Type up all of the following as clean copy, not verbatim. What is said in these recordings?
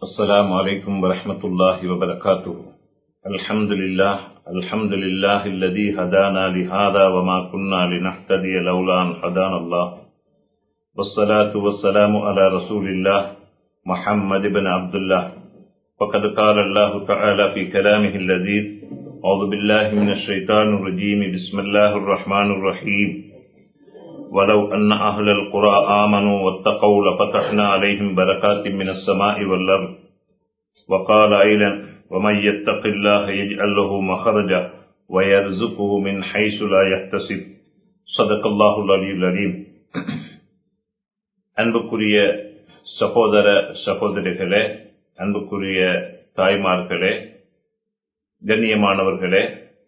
السلام عليكم ورحمة الله وبركاته. الحمد لله الذي هدانا لهذا وما كنا لنهتدي لولا أن هدانا الله، والصلاة والسلام على رسول الله محمد بن عبد الله. وقد قال الله تعالى في كلامه اللذيذ: أعوذ بالله من الشيطان الرجيم، بسم الله الرحمن الرحيم. ولو أن أهل القرى آمنوا واتقوا لفتحنا عليهم بركات من السماء والأرض. وقال أيضا: ومن يتق الله يجعل له مخرجا ويرزقه من حيث لا يحتسب. صدق الله العلي العظيم. அன்புக்குரிய சகோதர சகோதரிகளே, அன்புக்குரிய தாய்மார்களே, கண்ணியமானவர்களே,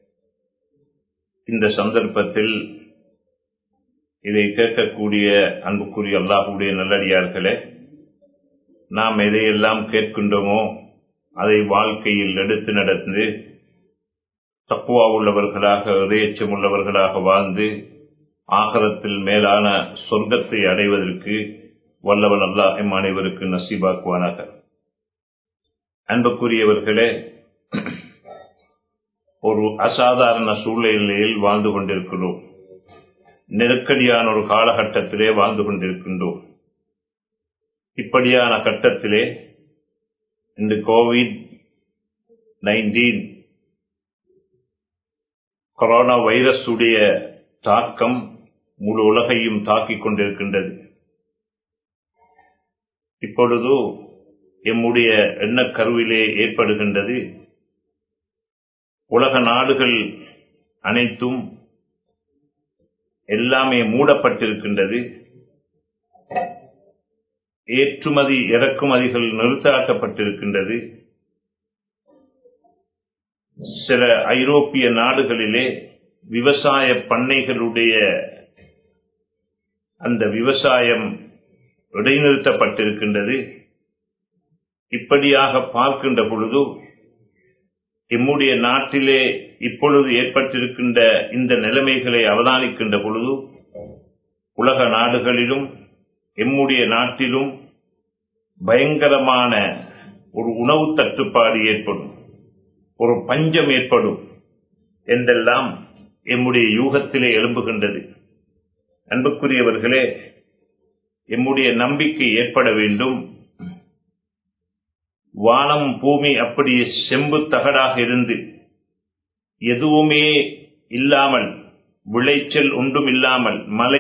இந்த சந்தர்ப்பத்தில் இதை கேட்கக்கூடிய அன்புக்குரிய அல்லாஹ்வுடைய நல்லடியார்களே, நாம் எதையெல்லாம் கேட்கின்றோமோ அதை வாழ்க்கையில் எடுத்து நடந்து தக்வா உள்ளவர்களாக, இறையச்சம் உள்ளவர்களாக வாழ்ந்து ஆகிரத்தில் மேலான சொர்க்கத்தை அடைவதற்கு வல்லவன் அல்லாஹ் எம் அனைவருக்கு நசீபாக்குவானாக. அன்புக்குரியவர்களே, ஒரு அசாதாரண சூழ்நிலையில் வாழ்ந்து கொண்டிருக்கிறோம். நெருக்கடியான ஒரு காலகட்டத்திலே வாழ்ந்து கொண்டிருக்கின்றோம். இப்படியான கட்டத்திலே இந்த COVID-19 கொரோனா வைரஸ் உடைய தாக்கம் முழு உலகையும் தாக்கிக் கொண்டிருக்கின்றது. இப்பொழுது எம்முடைய எண்ணக்கருவிலே ஏற்படுகின்றது, உலக நாடுகள் அனைத்தும் எல்லாமே மூடப்பட்டிருக்கின்றது. ஏற்றுமதி இறக்குமதிகள் நிறுத்தாட்டப்பட்டிருக்கின்றது. சில ஐரோப்பிய நாடுகளிலே விவசாய பண்ணைகளுடைய அந்த விவசாயம் இடைநிறுத்தப்பட்டிருக்கின்றது. இப்படியாக பார்க்கின்ற பொழுது எம்முடைய நாட்டிலே இப்பொழுது ஏற்பட்டிருக்கின்ற இந்த நிலைமைகளை அவதானிக்கின்ற பொழுது உலக நாடுகளிலும் எம்முடைய நாட்டிலும் பயங்கரமான ஒரு உணவு தட்டுப்பாடு ஏற்படும், ஒரு பஞ்சம் ஏற்படும் என்றெல்லாம் எம்முடைய யூகத்திலே எழும்புகின்றது. அன்புக்குரியவர்களே, எம்முடைய நம்பிக்கை ஏற்பட வேண்டும். வானம் பூமி அப்படியே செம்பு தகடாக இருந்து எதுவுமே இல்லாமல், விளைச்சல் ஒன்றும் இல்லாமல், மழை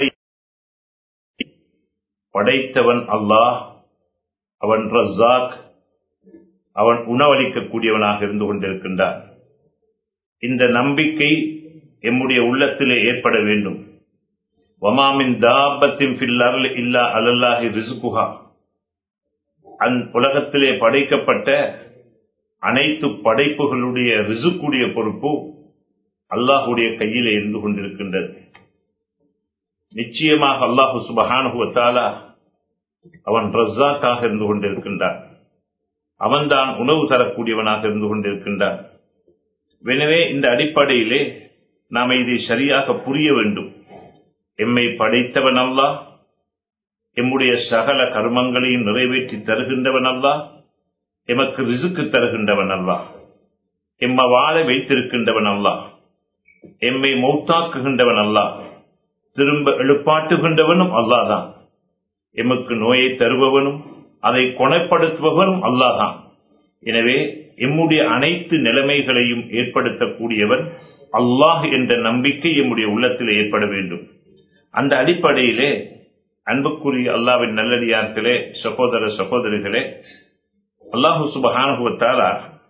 படைத்தவன் அல்லாஹ், அவன் ரஸாக், அவன் உணவளிக்கக்கூடியவனாக இருந்து கொண்டிருக்கின்றான். இந்த நம்பிக்கை எம்முடைய உள்ளத்திலே ஏற்பட வேண்டும். வமா மின் தாபத்தின் ஃபில் அர்லி இல்லா அலல்லாஹி ரிஸ்குஹா. உலகத்திலே படைக்கப்பட்ட அனைத்து படைப்புகளுடைய ரிசுக்குடைய பொறுப்பு அல்லாஹுடைய கையிலே இருந்து கொண்டிருக்கின்றது. நிச்சயமாக அல்லாஹு சுப்ஹானஹு வ தஆலா அவன் ரஸாக்காக இருந்து கொண்டிருக்கின்றான். அவன்தான் உணவு தரக்கூடியவனாக இருந்து கொண்டிருக்கின்றான். எனவே இந்த அடிப்படையிலே நாம் இதை சரியாக புரிய வேண்டும். எம்மை படைத்தவன் அல்லாஹ், எம்முடைய சகல கர்மங்களையும் நிறைவேற்றி தருகின்றவன் அல்லாஹ், எமக்கு ரிசுக்கு தருகின்றவன் அல்லாஹ், எம்மை வாழ வைத்திருக்கின்றவன் அல்லாஹ், எம்மை மௌத்தாக்குகின்றவன் அல்லாஹ், திரும்ப எழுப்பாட்டுகின்றவனும் அல்லாஹ் தான். எமக்கு நோயை தருபவனும் அதை குணப்படுத்துபவனும் அல்லாஹ் தான். எனவே எம்முடைய அனைத்து நிலைமைகளையும் ஏற்படுத்தக்கூடியவன் அல்லாஹ் என்ற நம்பிக்கை எம்முடைய உள்ளத்தில் ஏற்பட வேண்டும். அந்த அடிப்படையிலே அன்புக்குரிய அல்லாஹ்வின் நல்லடியார்களே, சகோதர சகோதரிகளே, அல்லாஹு சுப்ஹானஹு வ தஆலா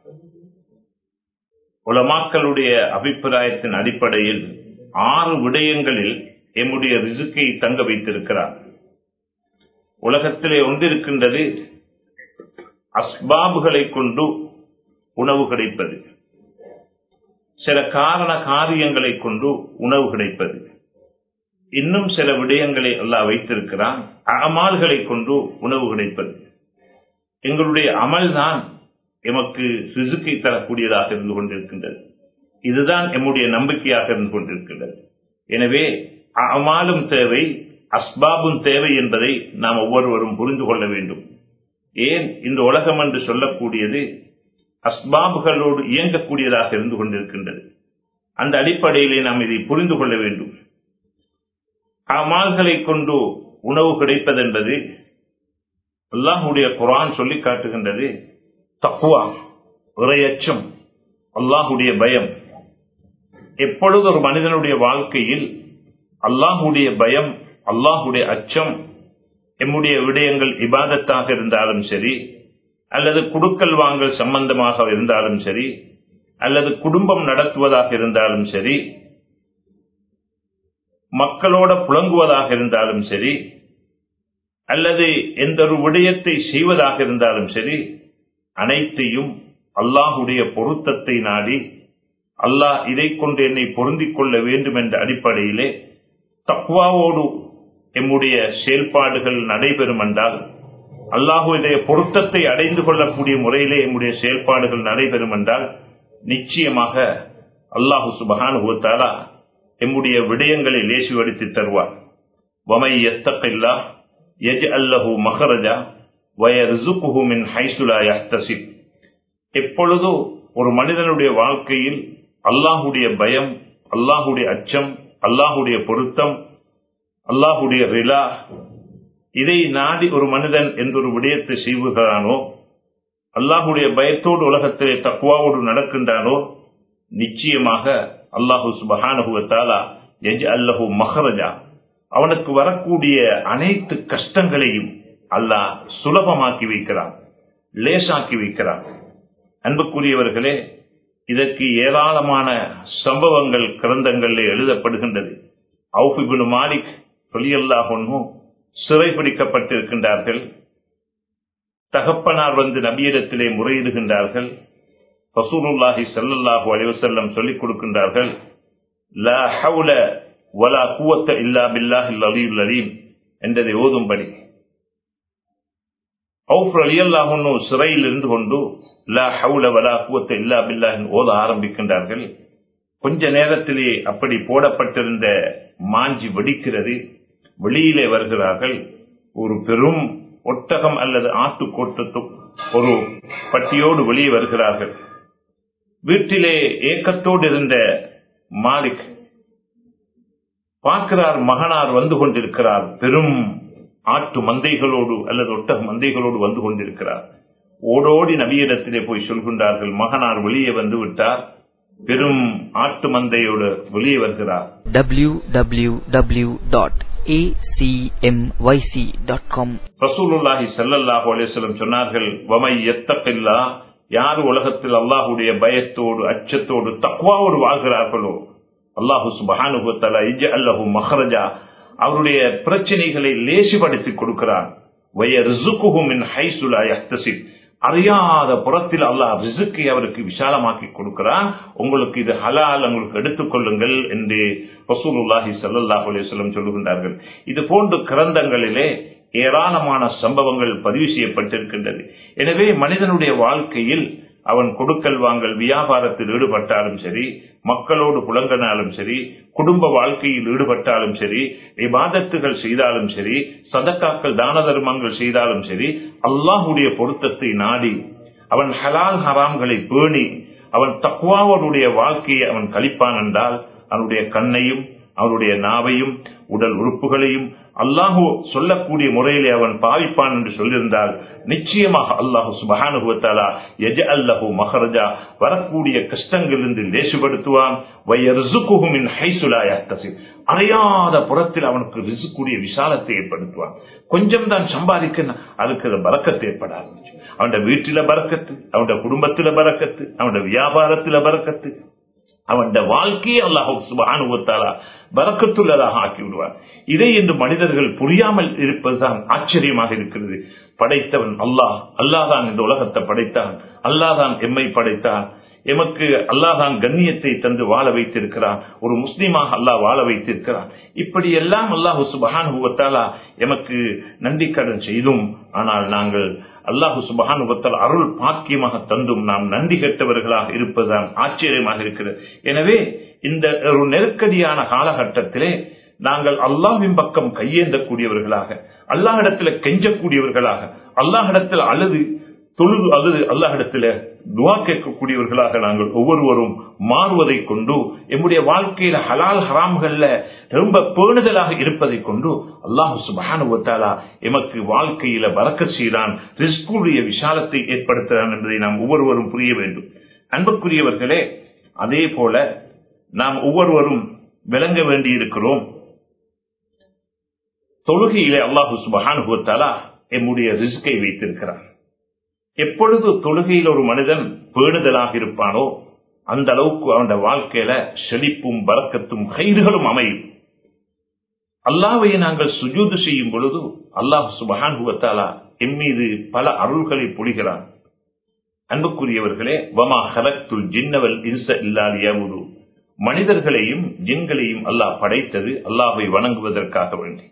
உலமாக்களுடைய அபிப்பிராயத்தின் அடிப்படையில் 6 விடயங்களில் எம்முடைய ரிசுக்கை தங்க வைத்திருக்கிறார். உலகத்திலே ஒன்றிருக்கின்றது அஸ்பாபுகளை கொண்டு உணவு கிடைப்பது, சில காரண காரியங்களை கொண்டு உணவு கிடைப்பது. இன்னும் சில விடயங்களை அல்லாஹ் வைத்திருக்கிறான், அமல்களை கொண்டு உணவு கிடைப்பது. எங்களுடைய அமல் தான் எமக்கு ரிசுக்கை தரக்கூடியதாக இருந்து கொண்டிருக்கின்றது. இதுதான் எம்முடைய நம்பிக்கையாக இருந்து கொண்டிருக்கின்றது. எனவே அமாலும் தேவை, அஸ்பாபும் தேவை என்பதை நாம் ஒவ்வொருவரும் புரிந்து கொள்ள வேண்டும். ஏன் இந்த உலகம் என்று சொல்லக்கூடியது அஸ்பாபுகளோடு இயங்கக்கூடியதாக இருந்து கொண்டிருக்கின்றது. அந்த அடிப்படையிலே நாம் இதை புரிந்து கொள்ள வேண்டும். அமால்களை கொண்டு உணவு கிடைப்பதென்பது அல்லாஹ்வுடைய குர்ஆன் சொல்லி காட்டுகின்றது. தக்வா, இறையச்சம், அல்லாஹ்வுடைய பயம். எப்பொழுது ஒரு மனிதனுடைய வாழ்க்கையில் அல்லாஹ்வுடைய பயம், அல்லாஹ்வுடைய அச்சம், எம்முடைய விடயங்கள் இபாதத்தாக இருந்தாலும் சரி, அல்லது குடுக்கல் வாங்கல் சம்பந்தமாக இருந்தாலும் சரி, அல்லது குடும்பம் நடத்துவதாக இருந்தாலும் சரி, மக்களோட புழங்குவதாக இருந்தாலும் சரி, அல்லது எந்த ஒரு விடயத்தை செய்வதாக இருந்தாலும் சரி, அனைத்தையும் அல்லாஹ்வுடைய பொருத்தத்தை நாடி, அல்லாஹ் இதை கொண்டு என்னை பொருந்திக் கொள்ள வேண்டும் என்ற அடிப்படையிலே தக்வாவோடு எம்முடைய செயல்பாடுகள் நடைபெறும் என்றால், அல்லாஹ்வுடைய பொருத்தத்தை அடைந்து கொள்ளக்கூடிய முறையிலே எம்முடைய செயல்பாடுகள் நடைபெறும் என்றால், நிச்சயமாக அல்லாஹு சுப்ஹானஹு வ தஆலா எம்முடைய விடயங்களை லேசுபடுத்தி தருவார். வமை யத்தகில்லாஹ் யஜ்அல் லஹு மக்ரஜா வ யர்ஸுகுஹு மின் ஹைஸு லா யஹ்தஸிப். எப்பொழுது ஒரு மனிதனுடைய வாழ்க்கையில் அல்லாஹ்வுடைய பயம், அல்லாஹ்வுடைய அச்சம், அல்லாஹ்வுடைய பொருத்தம், அல்லாஹ்வுடைய ரிலா, இதை நாடி ஒரு மனிதன் என்ற ஒரு விடயத்தை செய்கிறானோ, அல்லாஹ்வுடைய பயத்தோடு உலகத்திலே தக்வாவோடு நடக்கின்றானோ, நிச்சயமாக அல்லாஹு சுப்ஹானஹு வ தஆலா யஜ்அல் லஹு மக்ரஜா, அவனுக்கு வரக்கூடிய அனைத்து கஷ்டங்களையும் அல்லாஹ் சுலபமாக்கி வைக்கிறான், லேசாக்கி வைக்கிறான். அன்புக்குரியவர்களே, இதற்கு ஏராளமான சம்பவங்கள் கிரந்தங்களில் எழுதப்படுகின்றது. அவுஃப் இப்னு மாலிக் ரலியல்லாஹு அன்ஹு சிறைபிடிக்கப்பட்டிருக்கின்றார்கள். தகப்பனார் வந்து நபியிடத்திலே முறையிடுகின்றார்கள். ரசூலுல்லாஹி ஸல்லல்லாஹு அலைஹி வஸல்லம் சொல்லிக் கொடுக்கின்றார்கள், லா ஹவுல வலா குவத்த இல்லா பில்லாஹில் அலியுல் அலீம் என்றதை ஓதும்படி. அவுஃப் ரலியல்லாஹு அன்ஹு சிறையில் இருந்து கொண்டு லா ஹவுல வலா குவத்த இல்லா பில்லாஹ் ஓத ஆரம்பிக்கின்றார்கள். கொஞ்ச நேரத்திலே அப்படி போடப்பட்டிருந்த மாஞ்சி வெடிக்கிறது. வெளியிலே வருகிறார்கள். ஒரு பெரும் ஒட்டகம் அல்லது ஆட்டுக்கோட்டத்து ஒரு பட்டியோடு வெளியே வருகிறார்கள். வீட்டிலே ஏக்கத்தோடு இருந்த மாலிக் பார்க்கிறார், மகனார் வந்து கொண்டிருக்கிறார். பெரும் ஆட்டு மந்தைகளோடு அல்லது ஒட்டக மந்தைகளோடு வந்து கொண்டிருக்கிறார். ஓடோடி நபியிடத்திலே போய் சொல்கின்றார்கள், மகனார் வெளியே வந்து விட்டார், பெரும் ஆட்டு மந்தையோடு வெளியே வருகிறார். www.acmyc.com. ரசூலுல்லாஹி ஸல்லல்லாஹு அலைஹி வஸல்லம் சொன்னார்கள், வமை யத்தகில்லாஹ், யார் உலகத்தில் அல்லாஹ்வுடைய பயத்தோடு அச்சத்தோடு தக்வாவோடு வாழ்கிறார்களோ, அல்லாஹு சுப்ஹானஹு வ தஆலா யஜ்அல் லஹு மக்ரஜா, அவருடைய பிரச்சனைகளை லேசுபடுத்தி கொடுக்கிறான். வ யர்ஸுகுஹு மின் ஹைஸு லா யஹ்தஸிப், அறியாத புறத்தில் அல்லாஹ் ரிஸ்கை அவருக்கு விசாலமாக்கி கொடுக்கிறான். உங்களுக்கு இது ஹலால், உங்களுக்கு எடுத்துக்கொள்ளுங்கள் என்று ரசூலுல்லாஹி ஸல்லல்லாஹு அலைஹி வஸல்லம் சொல்லுகின்றார்கள். இது போன்ற கிரந்தங்களிலே ஏராளமான சம்பவங்கள் பதிவு செய்யப்பட்டிருக்கின்றது. எனவே மனிதனுடைய வாழ்க்கையில் அவன் கொடுக்கல் வாங்கல் வியாபாரத்தில் ஈடுபட்டாலும் சரி, மக்களோடு புலங்கினாலும் சரி, குடும்ப வாழ்க்கையில் ஈடுபட்டாலும் சரி, இபாதத்துகள் செய்தாலும் சரி, சதக்காக்கள் தான தர்மங்கள் செய்தாலும் சரி, அல்லாஹ்வுடைய பொருத்தத்தை நாடி அவன் ஹலால் ஹராம்களை பேணி அவன் தக்வாவுடைய வாழ்க்கையை அவன் கழிப்பான் என்றால், அவனுடைய கண்ணையும் அவனுடைய நாவையும் உடல் உறுப்புகளையும் அல்லாஹு சொல்லக்கூடிய முறையிலே அவன் பாவிப்பான் என்று சொல்லியிருந்தால், நிச்சயமாக அல்லாஹு சுப்ஹானஹு வ தஆலா யஜ்அல் லஹு மக்ரஜா, வரக்கூடிய கஷ்டங்களிலிருந்து லேசுபடுத்துவான். வ யர்ஸுகுஹு மின் ஹைஸு லா யஹ்தஸிப், அறியாத புறத்தில் அவனுக்கு ரிஸ்குடைய விசாலத்தை ஏற்படுத்துவான். கொஞ்சம் தான் சம்பாதிக்க அதுக்கு பரக்கத்து ஏற்பட ஆரம்பிச்சு. அவனுடைய வீட்டில பரக்கத்து, அவனுடைய குடும்பத்தில பரக்கத்து, அவனுடைய வியாபாரத்தில பரக்கத்து, அவனுடைய வாழ்க்கையை அல்லாஹ் சுப்ஹானஹு வ தஆலா பரக்கத்துள்ளதாக ஆக்கி விடுவார். இதை என்று மனிதர்கள் புரியாமல் இருப்பதுதான் ஆச்சரியமாக இருக்கிறது. படைத்தவன் அல்லாஹ், அல்லாஹ் தான் இந்த உலகத்தை படைத்தான், அல்லாஹ் தான் எம்மை படைத்தான், எமக்கு அல்லாஹ் தான் கண்ணியத்தை தந்து வாழ வைத்திருக்கிறான், ஒரு முஸ்லீமாக அல்லாஹ் வாழ வைத்திருக்கிறான். இப்படி எல்லாம் அல்லாஹ் சுப்ஹானஹு வ தஆலா எமக்கு நன்றி கடன் செய்தும், ஆனால் நாங்கள் அல்லாஹ் சுப்ஹானஹு வ தஆலா அருள் பாக்கியமாக தந்தும் நாம் நன்றி கெட்டவர்களாக இருப்பதுதான் ஆச்சரியமாக இருக்கிறது. எனவே இந்த ஒரு நெருக்கடியான காலகட்டத்திலே நாங்கள் அல்லாஹ்வின் பக்கம் கையேந்தக்கூடியவர்களாக, அல்லாஹ்விடத்தில் கெஞ்சக்கூடியவர்களாக, அல்லாஹ்விடத்தில் அழுது தொழுது அழுது அல்லாஹ்விடத்தில் துஆ கேட்கக்கூடியவர்களாக நாங்கள் ஒவ்வொருவரும் மாறுவதை கொண்டு எம்முடைய வாழ்க்கையில ஹலால் ஹராம்கள்ல ரொம்ப பேணுதலாக இருப்பதை கொண்டு அல்லாஹ் சுப்ஹானஹு வ தஆலா எமக்கு வாழ்க்கையில பரக்கத் செய்கிறான், ரிஸ்குடைய விசாலத்தை ஏற்படுத்துகிறான் என்பதை நாம் ஒவ்வொருவரும் புரிய வேண்டும். அன்புக்குரியவர்களே, அதே போல நாம் ஒவ்வொருவரும் விளங்க வேண்டியிருக்கிறோம், தொழுகையிலே அல்லாஹ் சுப்ஹானஹு வ தஆலா எம்முடைய ரிஸ்கை வைத்திருக்கிறான். எப்பொழுது தொழுகையில் ஒரு மனிதன் பேணுதலாக இருப்பானோ அந்த அளவுக்கு அவன் வாழ்க்கையில செழிப்பும் பரக்கத்தும் கைதுகளும் அமையும். அல்லாஹ்வை நாங்கள் சுஜூது செய்யும் பொழுது அல்லாஹ் சுப்ஹானஹு வ தஆலா எம்மீது பல அருள்களை பொழிகிறான். அன்புக்குரியவர்களே, வமா ஹலக்துல் ஜின்ன வல் இன்ஸ இல்லா லியஅபுது, மனிதர்களையும் ஜின்களையும் அல்லாஹ் படைத்தது அல்லாஹ்வை வணங்குவதற்காக வேண்டி.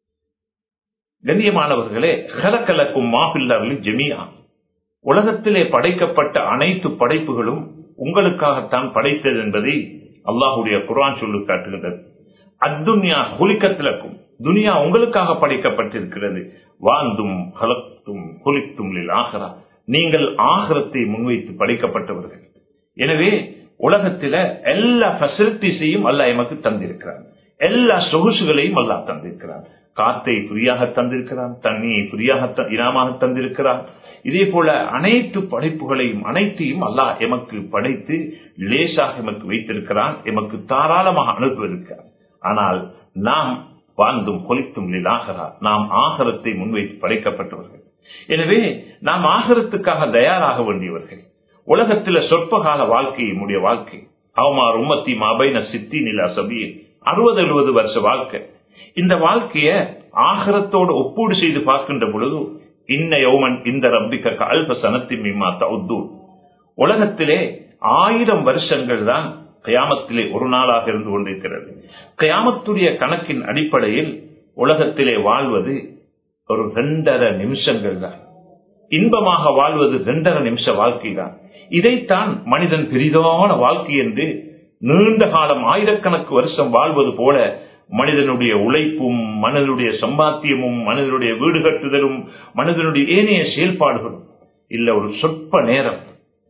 கண்ணியமானவர்களே, ஹலகலக்கும் மா ஃபில் அர்லி ஜமீஆ, உலகத்திலே படைக்கப்பட்ட அனைத்து படைப்புகளும் உங்களுக்காகத்தான் படைத்தது என்பதை அல்லாஹ்வுடைய குர்ஆன் சொல்லி காட்டுகிறது. அத்துன்யா ஹுலிகத்லக்கும், துனியா உங்களுக்காக படைக்கப்பட்டிருக்கிறது. வாந்தும் ஹலக்தும் ஹுலிக்தும் லில் ஆஹிரா, நீங்கள் ஆகிரத்தை முன்வைத்து படைக்கப்பட்டவர்கள். எனவே உலகத்தில எல்லா ஃபெசிலிட்டிஸையும் அல்லாஹ் எமக்கு தந்திருக்கிறான், எல்லா சொகுசுகளையும் அல்லாஹ் தந்திருக்கிறான். காத்தை ஃப்ரீயாக தந்திருக்கிறான், தண்ணியை ஃப்ரீயாக இனாமாக தந்திருக்கிறான். இதே போல அனைத்து படைப்புகளையும் அனைத்தையும் அல்லாஹ் எமக்கு படைத்து லேசாக எமக்கு வைத்திருக்கிறான், எமக்கு தாராளமாக அனுப்புவதற்கிறான். ஆனால் நாம் வாழ்ந்தும் கொலித்தும் ஆகரா, நாம் ஆகரத்தை முன்வைத்து படைக்கப்பட்டவர்கள். எனவே நாம் ஆகரத்துக்காக தயாராக வேண்டியவர்கள். உலகத்தில் சொற்பகால வாழ்க்கை நம்முடைய வாழ்க்கை. அவமார் உம்மத்தி மாபைன சித்தி நிலா சபி, 60-70 வருஷ வாழ்க்கை. இந்த வாழ்க்கைய ஆகரத்தோடு ஒப்பீடு செய்து பார்க்கின்ற பொழுது இன்ன யௌமன் இந்த ரப்பிக கஅல்ஃப ஸனத்தின் மிம்மா தஉத்தூன், உலகத்திலே 1000 வருஷங்கள் தான் கியாமத்திலே ஒரு நாளாக இருந்து கொண்டிருக்கிறது. கியாமத்துடைய கணக்கின் அடிப்படையில் உலகத்திலே வாழ்வது ஒரு 2.5 நிமிஷங்கள் தான். இன்பமாக வாழ்வது 2.5 நிமிஷ வாழ்க்கை தான். இதைத்தான் மனிதன் பெரிதான வாழ்க்கை என்று நீண்ட காலம் ஆயிரக்கணக்கு வருஷம் வாழ்வது போல மனிதனுடைய உழைப்பும் மனிதனுடைய சம்பாத்தியமும் மனிதனுடைய வீடு கட்டுதலும் மனிதனுடைய ஏனைய செயல்பாடுகளும் இல்ல ஒரு சொற்ப நேரம்.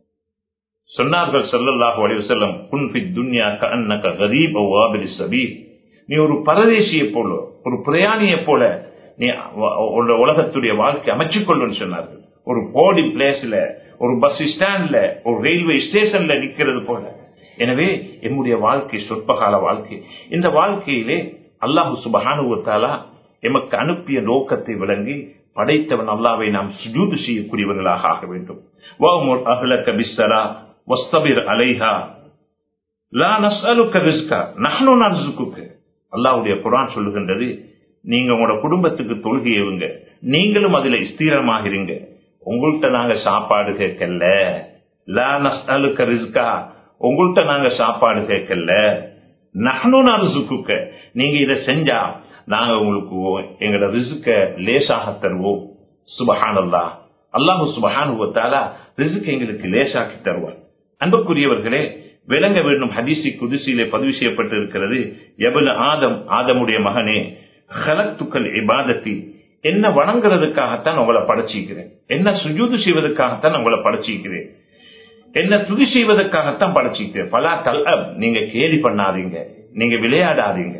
சொன்னார்கள் ஸல்லல்லாஹு அலைஹி வஸல்லம், குன் ஃபித் துன்யா கஅன்னக கரீப் அவ் ஆபிரி ஸபீல், நீ ஒரு பரதேசியை போல ஒரு பிரயாணியை போல நீ உலகத்துடைய வாழ்க்கை அமைச்சுக்கொள்ளுன்னு சொன்னார்கள். ஒரு போர்டிங் பிளேஸ்ல, ஒரு பஸ் ஸ்டாண்ட்ல, ஒரு ரயில்வே ஸ்டேஷன்ல நிக்கிறது போல. எனவே எம்முடைய வாழ்க்கை சொற்பகால வாழ்க்கை. இந்த வாழ்க்கையிலே அல்லாஹ் சுப்ஹானஹு வ தஆலா எமக்கு அனுப்பிய நோக்கத்தை விளங்கி படைத்தவன் அல்லாஹ்வை நாம் சுஜூது செய்யக்கூடியவர்களாக ஆக வேண்டும். வஅமுர் அஹ்லக பிஸ்ஸலா வஸ்தபிர் அலைஹா லா நஸ்அலுக ரிஸ்கா நஹ்னு நர்ஸுகுக. அல்லாஹ்வுடைய குர்ஆன் சொல்லுகின்றது, நீங்க உங்களோட குடும்பத்துக்கு தொழுகையுங்க, நீங்களும் அதுல ஸ்திரமாக இருங்க. உங்கள்கிட்ட நாங்க சாப்பாடு கேட்கல. லா நஸ்அலுக ரிஸ்கா, உங்கள்கிட்ட நாங்க சாப்பாடு கேட்கல. நஹ்னு நர்ஸுகுக, நீங்க இதை செஞ்சா நாங்க உங்களுக்கு எங்களோட ரிஸ்க லேசாக தருவோம். சுப்ஹானல்லாஹ், அல்லாஹ் சுப்ஹானஹு வ தஆலா ரிஸ்க் எங்களுக்கு லேசாக்கி தருவார். அன்புக்குரியவர்களே, விளங்க வேண்டும், ஹதீஸி குதுசியிலே பதிவு செய்யப்பட்டிருக்கிறது, யப்ன ஆதம், ஆதமுடைய மகனே, ஹலக்துக்கல் இபாதத்தி, என்ன வணங்குறதுக்காகத்தான் உங்களை படைச்சிக்கிறேன், என்ன சுஜூது செய்வதற்காகத்தான் உங்களை படைச்சிக்கிறேன், என்ன துதி செய்வதற்காகத்தான் படைச்சிக்கிறேன். பலா தல்அப், நீங்க கேலி பண்ணாதீங்க, நீங்க விளையாடாதீங்க.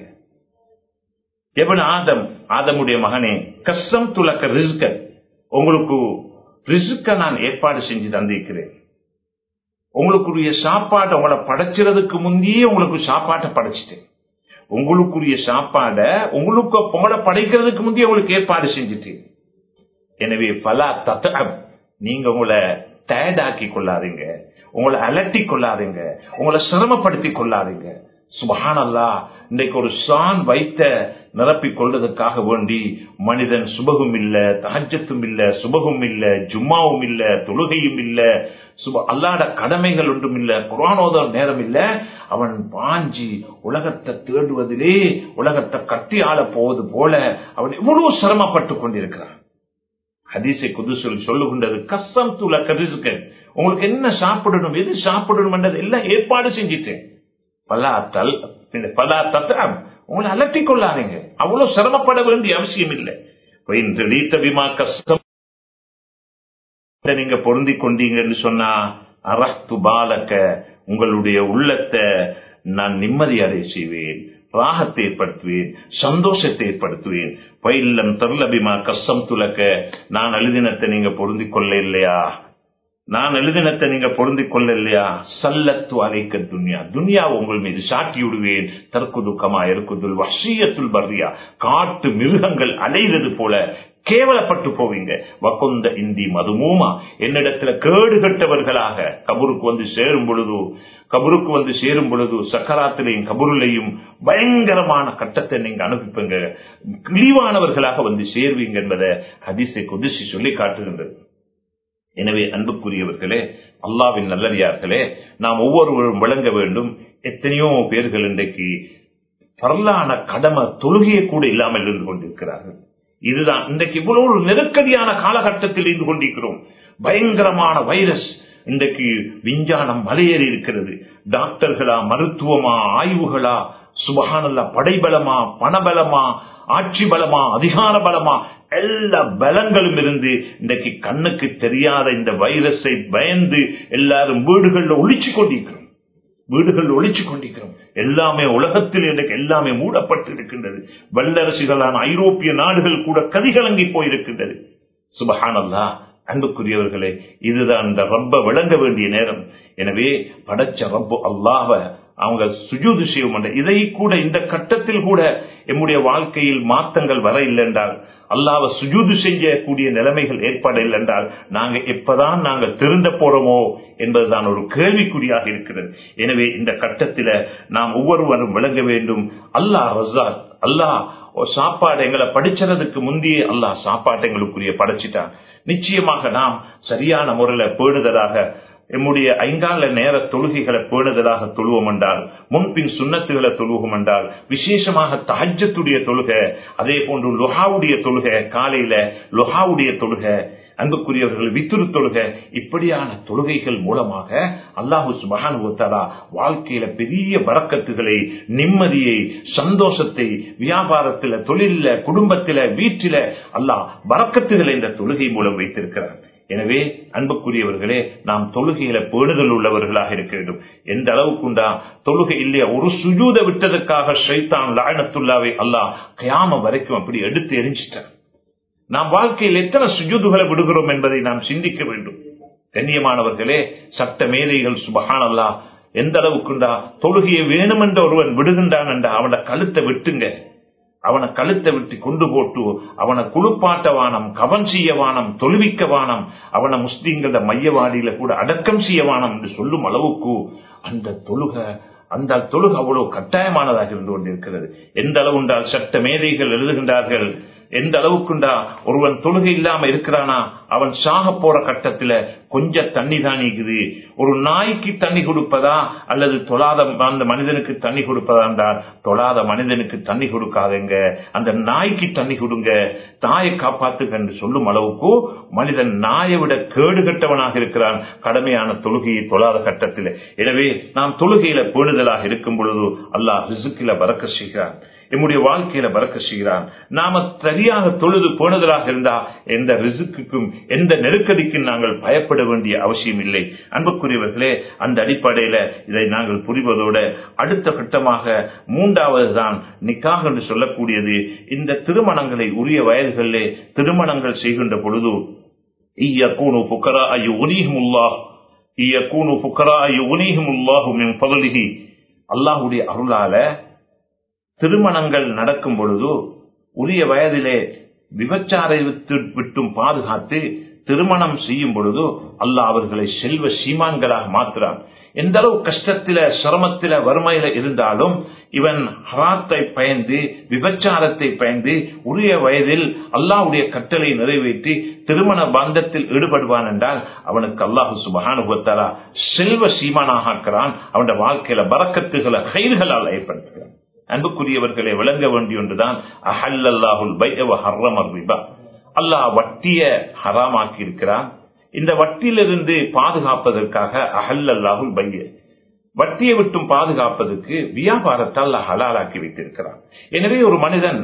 யப்ன ஆதம், ஆதமுடைய மகனே, கஸ்ஸம் துலக ரிஸ்க, உங்களுக்கு ரிஸ்க நான் ஏற்பாடு செஞ்சு தந்திருக்கிறேன். உங்களுக்குரிய சாப்பாட்டை உங்களை படைக்கிறதுக்கு முந்தையே உங்களுக்கு சாப்பாட்டை படைச்சிட்டேன். உங்களுக்குரிய சாப்பாட உங்களுக்கு உங்களை படைக்கிறதுக்கு முந்தைய உங்களுக்கு ஏற்பாடு செஞ்சுட்டு. எனவே பலா தத்அப், நீங்க உங்களை டயர்டாக்கி கொள்ளாதீங்க, உங்களை அலட்டி கொள்ளாதீங்க, உங்களை சிரமப்படுத்தி கொள்ளாதீங்க. சுப்ஹானல்லாஹ், இன்றைக்கு ஒரு சான் வைத்த நிரப்பிக் கொள்வதற்காக வேண்டி மனிதன் சுபகும் இல்ல, தஹஜ்ஜத்தும் இல்ல, சுபகும் இல்ல, ஜும்மாவும் இல்ல, தொழுகையும் இல்ல, அல்லாஹ்வுடைய கடமைகள் ஒன்றும் இல்ல, குர்ஆன் ஓத நேரம் இல்ல, அவன் பாஞ்சி உலகத்தை தேடுவதிலே உலகத்தை கட்டி ஆள போவது போல அவன் எவ்வளவு சிரமப்பட்டு கொண்டிருக்கிறான். ஹதீஸை குதுஸில் சொல்லுகின்றது, கஸ்ஸம் துலக ரிஸ்க, உங்களுக்கு என்ன சாப்பிடணும், எது சாப்பிடணும் என்றது எல்லாம் ஏற்பாடு செஞ்சிட்டேன். பலா தத்அப், உங்களை அலட்டிக் கொள்ளாதீங்க, அவ்வளவு சிரமப்பட வேண்டிய அவசியம் இல்லை. நீங்க பொருந்தி கொண்டீங்கன்னு சொன்னா அரஹ்து பாலக, உங்களுடைய உள்ளத்தை நான் நிம்மதி அடைய செய்வேன், ராகத்தை ஏற்படுத்துவேன், சந்தோஷத்தை ஏற்படுத்துவேன். பயிலம் தர்லபிமா கஷ்டம் துலக்க, நான் எழுதினத்தை நீங்க பொருந்தி கொள்ள இல்லையா, நான் எழுதினத்தை நீங்க பொருந்தி கொள்ள இல்லையா, சல்லத்து அலைக்க துன்யா, துன்யா உங்கள் மீது சாட்டி விடுவேன். தற்குது கமா இருக்குதுல் வசியத்துல் பர்ரியா, காட்டு மிருகங்கள் அலைவது போல கேவலப்பட்டு போவீங்க. வகுந்த இந்தி மதுமூமா, என்னிடத்துல கேடு கட்டவர்களாக கபருக்கு வந்து சேரும் பொழுது சக்கராத்திலையும் கபூரிலையும் பயங்கரமான கட்டத்தை நீங்க அனுப்பிப்பீங்க, இழிவானவர்களாக வந்து சேர்வீங்க என்பதை ஹதீஸை குதுசி சொல்லி காட்டுகின்றது. எனவே அன்புக்குரியவர்களே, அல்லாஹ்வின் நல்லடியார்களே, நாம் ஒவ்வொருவரும் விளங்க வேண்டும். எத்தனையோ பேர்கள் இன்றைக்கு பரலான கடமை தொழுகையை கூட இல்லாமல் இருந்து கொண்டிருக்கிறார்கள். இதுதான் இன்றைக்கு இவ்வளவு நெருக்கடியான காலகட்டத்தில் இருந்து கொண்டிருக்கிறோம். பயங்கரமான வைரஸ் இன்றைக்கு விஞ்ஞானம் மலையேறி இருக்கிறது. டாக்டர்களா, மருத்துவமா, ஆய்வுகளா, சுபஹானல்லாஹ், படைபலமா, பணபலமா, ஆட்சி பலமா, அதிகார பலமா, எல்லா பலங்களும் இருந்து இன்றைக்கு கண்ணுக்கு தெரியாத இந்த வைரஸை பயந்து எல்லாரும் வீடுகளில் ஒழிச்சு கொண்டிருக்கிறோம். எல்லாமே உலகத்தில் இன்றைக்கு எல்லாமே மூடப்பட்டு இருக்கின்றது. வல்லரசுகளான ஐரோப்பிய நாடுகள் கூட கதிகலங்கி போயிருக்கின்றது. சுபஹானல்லாஹ், அன்புக்குரியவர்களே, இதுதான் இந்த ரப்ப விளங்க வேண்டிய நேரம். எனவே படைச்ச ரப்பு அல்லாஹ்வ அவங்க சுஜூது செய்யும். இதை கூட இந்த கட்டத்தில் கூட நம்முடைய வாழ்க்கையில் மாற்றங்கள் வர இல்லை என்றால், அல்லாஹ்வை சுஜூது செய்யக்கூடிய நிலைமைகள் ஏற்பட இல்லை என்றால், நாங்க எப்பதான் நாங்க திருந்த போறோமோ என்பதுதான் ஒரு கேள்விக்குறியாக இருக்கிறது. எனவே இந்த கட்டத்தில் நாம் ஒவ்வொருவரும் விளங்க வேண்டும். அல்லாஹ் ரஸாக், அல்லாஹ் சாப்பாடு எங்களை படிச்சதுக்கு முந்தையே அல்லாஹ் சாப்பாட்டை எங்களுக்குரிய படைச்சிட்டான். நிச்சயமாக நாம் சரியான முறையில் பேணுதலாக நம்முடைய 5 நேர தொழுகைகளை பேணுதலாக தொழுவோம் என்றால், முன்பின் சுன்னத்துகளை தொழுவோம் என்றால், விசேஷமாக தஹஜ்ஜுடைய தொழுகை, அதே போன்று லுஹாவுடைய தொழுகை, காலையில லுஹாவுடைய தொழுகை, அன்புக்குரியவர்கள் வித்ரு தொழுகை, இப்படியான தொழுகைகள் மூலமாக அல்லாஹு சுப்ஹானஹு வ தஆலா வாழ்க்கையில பெரிய பரக்கத்துகளை, நிம்மதியை, சந்தோஷத்தை, வியாபாரத்தில, தொழில, குடும்பத்தில, வீட்டில அல்லாஹ் பரக்கத்துகளை இந்த தொழுகை மூலம் வைத்திருக்கிறார். எனவே அன்புக்குரியவர்களே, நாம் தொழுகையில பேணுதல் உள்ளவர்களாக இருக்க வேண்டும். எந்த அளவுக்குண்டா தொழுகை இல்லையா, ஒரு சுஜூத விட்டதற்காக ஷைத்தான் லஅனத்துல்லாஹி அல்லாஹ் கியாமத் வரைக்கும் அப்படி எடுத்து எரிஞ்சிட்டார். நாம் வாழ்க்கையில் எத்தனை சுஜூதுகளை விடுகிறோம் என்பதை நாம் சிந்திக்க வேண்டும். கண்ணியமானவர்களே, சட்ட மேதைகள் சுப்ஹானல்லாஹ் எந்த அளவுக்குண்டா தொழுகையை வேணுமென்ற ஒருவன் விடுகின்றான் என்றா அவனை கழுத்தை விட்டுங்க, அவனை கழுத்தை விட்டு கொண்டு போட்டு அவனை குளிப்பாட்டவானம், கவன் செய்யவானம், தொழுவிக்கவானம், அவனை முஸ்லீம்கள மையவாடியில கூட அடக்கம் செய்யவானம் என்று சொல்லும் அளவுக்கு அந்த தொழுகை அவ்வளவு கட்டாயமானதாக இருந்து கொண்டிருக்கிறது. எந்த அளவு என்றால் சட்ட மேதைகள் எழுதுகின்றார்கள், எந்த அளவுக்குண்டா ஒருவன் தொழுகை இல்லாம இருக்கிறானா அவன் சாக போற கட்டத்துல கொஞ்சம் தண்ணி தான் இருக்குது. ஒரு நாய்க்கு தண்ணி கொடுப்பதா அல்லது தொழாத அந்த மனிதனுக்கு தண்ணி கொடுப்பதா என்றால், தொழாத மனிதனுக்கு தண்ணி கொடுக்காதங்க, அந்த நாய்க்கு தண்ணி கொடுங்க, தாயை காப்பாத்துங்க என்று சொல்லும் அளவுக்கு மனிதன் நாயை விட கேடு கட்டவனாக இருக்கிறான் கடமையான தொழுகையை தொழாத கட்டத்தில். எனவே நாம் தொழுகையில பேணுதலாக இருக்கும் பொழுது அல்லாஹ் ரிஸ்கில பரக்கத் செய்கிறான், நம்முடைய வாழ்க்கையில பரக்கத் செய்கிறான். நாம சரியாக தொழுது பேணுதலாக இருந்தா எந்த ரிஸ்க்குக்கும் எந்த நெருக்கடிக்கும் நாங்கள் பயப்பட வேண்டிய அவசியம் இல்லை. அன்புக்குரியவர்களே, அந்த அடிப்படையில இதை நாங்கள் புரிவதோடு அடுத்த கட்டமாக 3வது தான் நிக்காஹ் என்று சொல்லக்கூடியது. இந்த திருமணங்களை உரிய வயதுகளிலே திருமணங்கள் செய்கின்ற பொழுது இய்யகூனு ஃபுகரா யுக்னிஹிமுல்லாஹு மின் ஃபضலிஹி, அல்லாஹ்வுடைய அருளால திருமணங்கள் நடக்கும் பொழுது உரிய வயதிலே விபச்சாரத்தை விட்டும் பாதுகாத்து திருமணம் செய்யும் பொழுது அல்லாஹ் அவர்களை செல்வ சீமான்களாக மாற்றுறான். எந்த அளவு கஷ்டத்தில, சிரமத்தில, வறுமையில இருந்தாலும் இவன் ஹராத்தை பயந்து, விபச்சாரத்தை பயந்து உரிய வயதில் அல்லாஹ்வுடைய கட்டளை நிறைவேற்றி திருமண பந்தத்தில் ஈடுபடுவான் என்றால் அவனுக்கு அல்லாஹ் சுப்ஹானஹு வ தஆலா செல்வ சீமானாக ஆக்குறான். அவனுடைய வாழ்க்கையில பரக்கத்துகளை கைர்களால் ஏற்படுத்துகிறான். அன்புக்குரியவர்களை விளங்க வேண்டிய ஒன்றுதான் அஹல்லல்லாஹுல் பைஅ வ ஹர்ரமர் ரிபா, அல்லாஹ் வட்டிய ஹராமாக்கி இருக்கிறான். இந்த வட்டியிலிருந்து பாதுகாப்பதற்காக அஹல்லல்லாஹுல் பைஅ, வட்டியை விட்டும் பாதுகாப்பதற்கு வியாபாரத்தால் ஹலாலாக்கி வைத்திருக்கிறான். எனவே ஒரு மனிதன்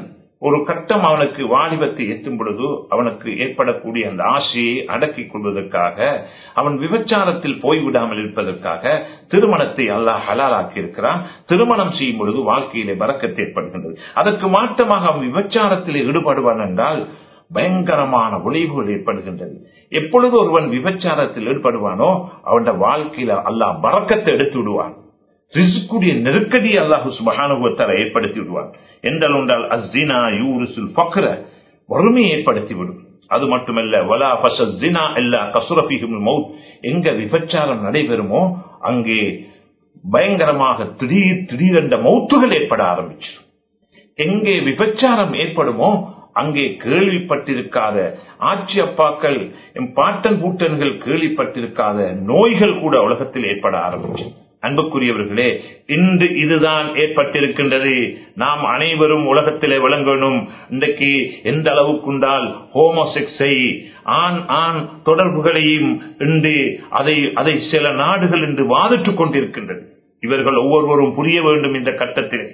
ஒரு கட்டம் அவனுக்கு வாலிபத்தை எத்தும் பொழுது அவனுக்கு ஏற்படக்கூடிய அந்த ஆசையை அடக்கிக் கொள்வதற்காக, அவன் விபச்சாரத்தில் போய்விடாமல் இருப்பதற்காக திருமணத்தை அல்லாஹ் ஹலாலாக்கி இருக்கிறான். திருமணம் செய்யும் பொழுது வாழ்க்கையிலே பரக்கத்து ஏற்படுகின்றது. அதற்கு மாற்றமாக அவன் விபச்சாரத்தில் ஈடுபடுவான் என்றால் பயங்கரமான விளைவுகள் ஏற்படுகின்றது. எப்பொழுது ஒருவன் விபச்சாரத்தில் ஈடுபடுவானோ அவனுடைய வாழ்க்கையில அல்லாஹ் பரக்கத்தை எடுத்து விடுவான். ரிஸ்குடைய நெருக்கடியை அல்லாஹ் சுப்ஹானஹு வ தஆலா ஏற்படுத்தி விடுவான். என்றால் அஸ்ஸினா யூரிசுல் ஃபக்ர, வறுமையை ஏற்படுத்திவிடும். அது மட்டுமல்ல, வலா ஃபஸினா இல்லா கஸர ஃபீஹில் மௌத், எங்க விபச்சாரம் நடைபெறுமோ அங்கே பயங்கரமாக திடீரென்ற மௌத்துகள் ஏற்பட ஆரம்பிச்சிடும். எங்கே விபச்சாரம் ஏற்படுமோ அங்கே கேள்விப்பட்டிருக்காத ஆட்சி அப்பாக்கள், பாட்டன் பூட்டன்கள் கேள்விப்பட்டிருக்காத நோய்கள் கூட உலகத்தில் ஏற்பட ஆரம்பிச்சு. அன்புக்குரியவர்களே, இன்று இதுதான் ஏற்பட்டிருக்கின்றது. நாம் அனைவரும் உலகத்திலே விளங்கணும். இன்றைக்கு எந்த அளவுக்குண்டால் ஹோமோசெக்ஸை, ஆண் ஆண் தொடர்புகளையும் இன்று அதை சில நாடுகள் இன்று வாதிட்டுக் கொண்டிருக்கின்றது. இவர்கள் ஒவ்வொருவரும் புரிய வேண்டும் இந்த கட்டத்திலே.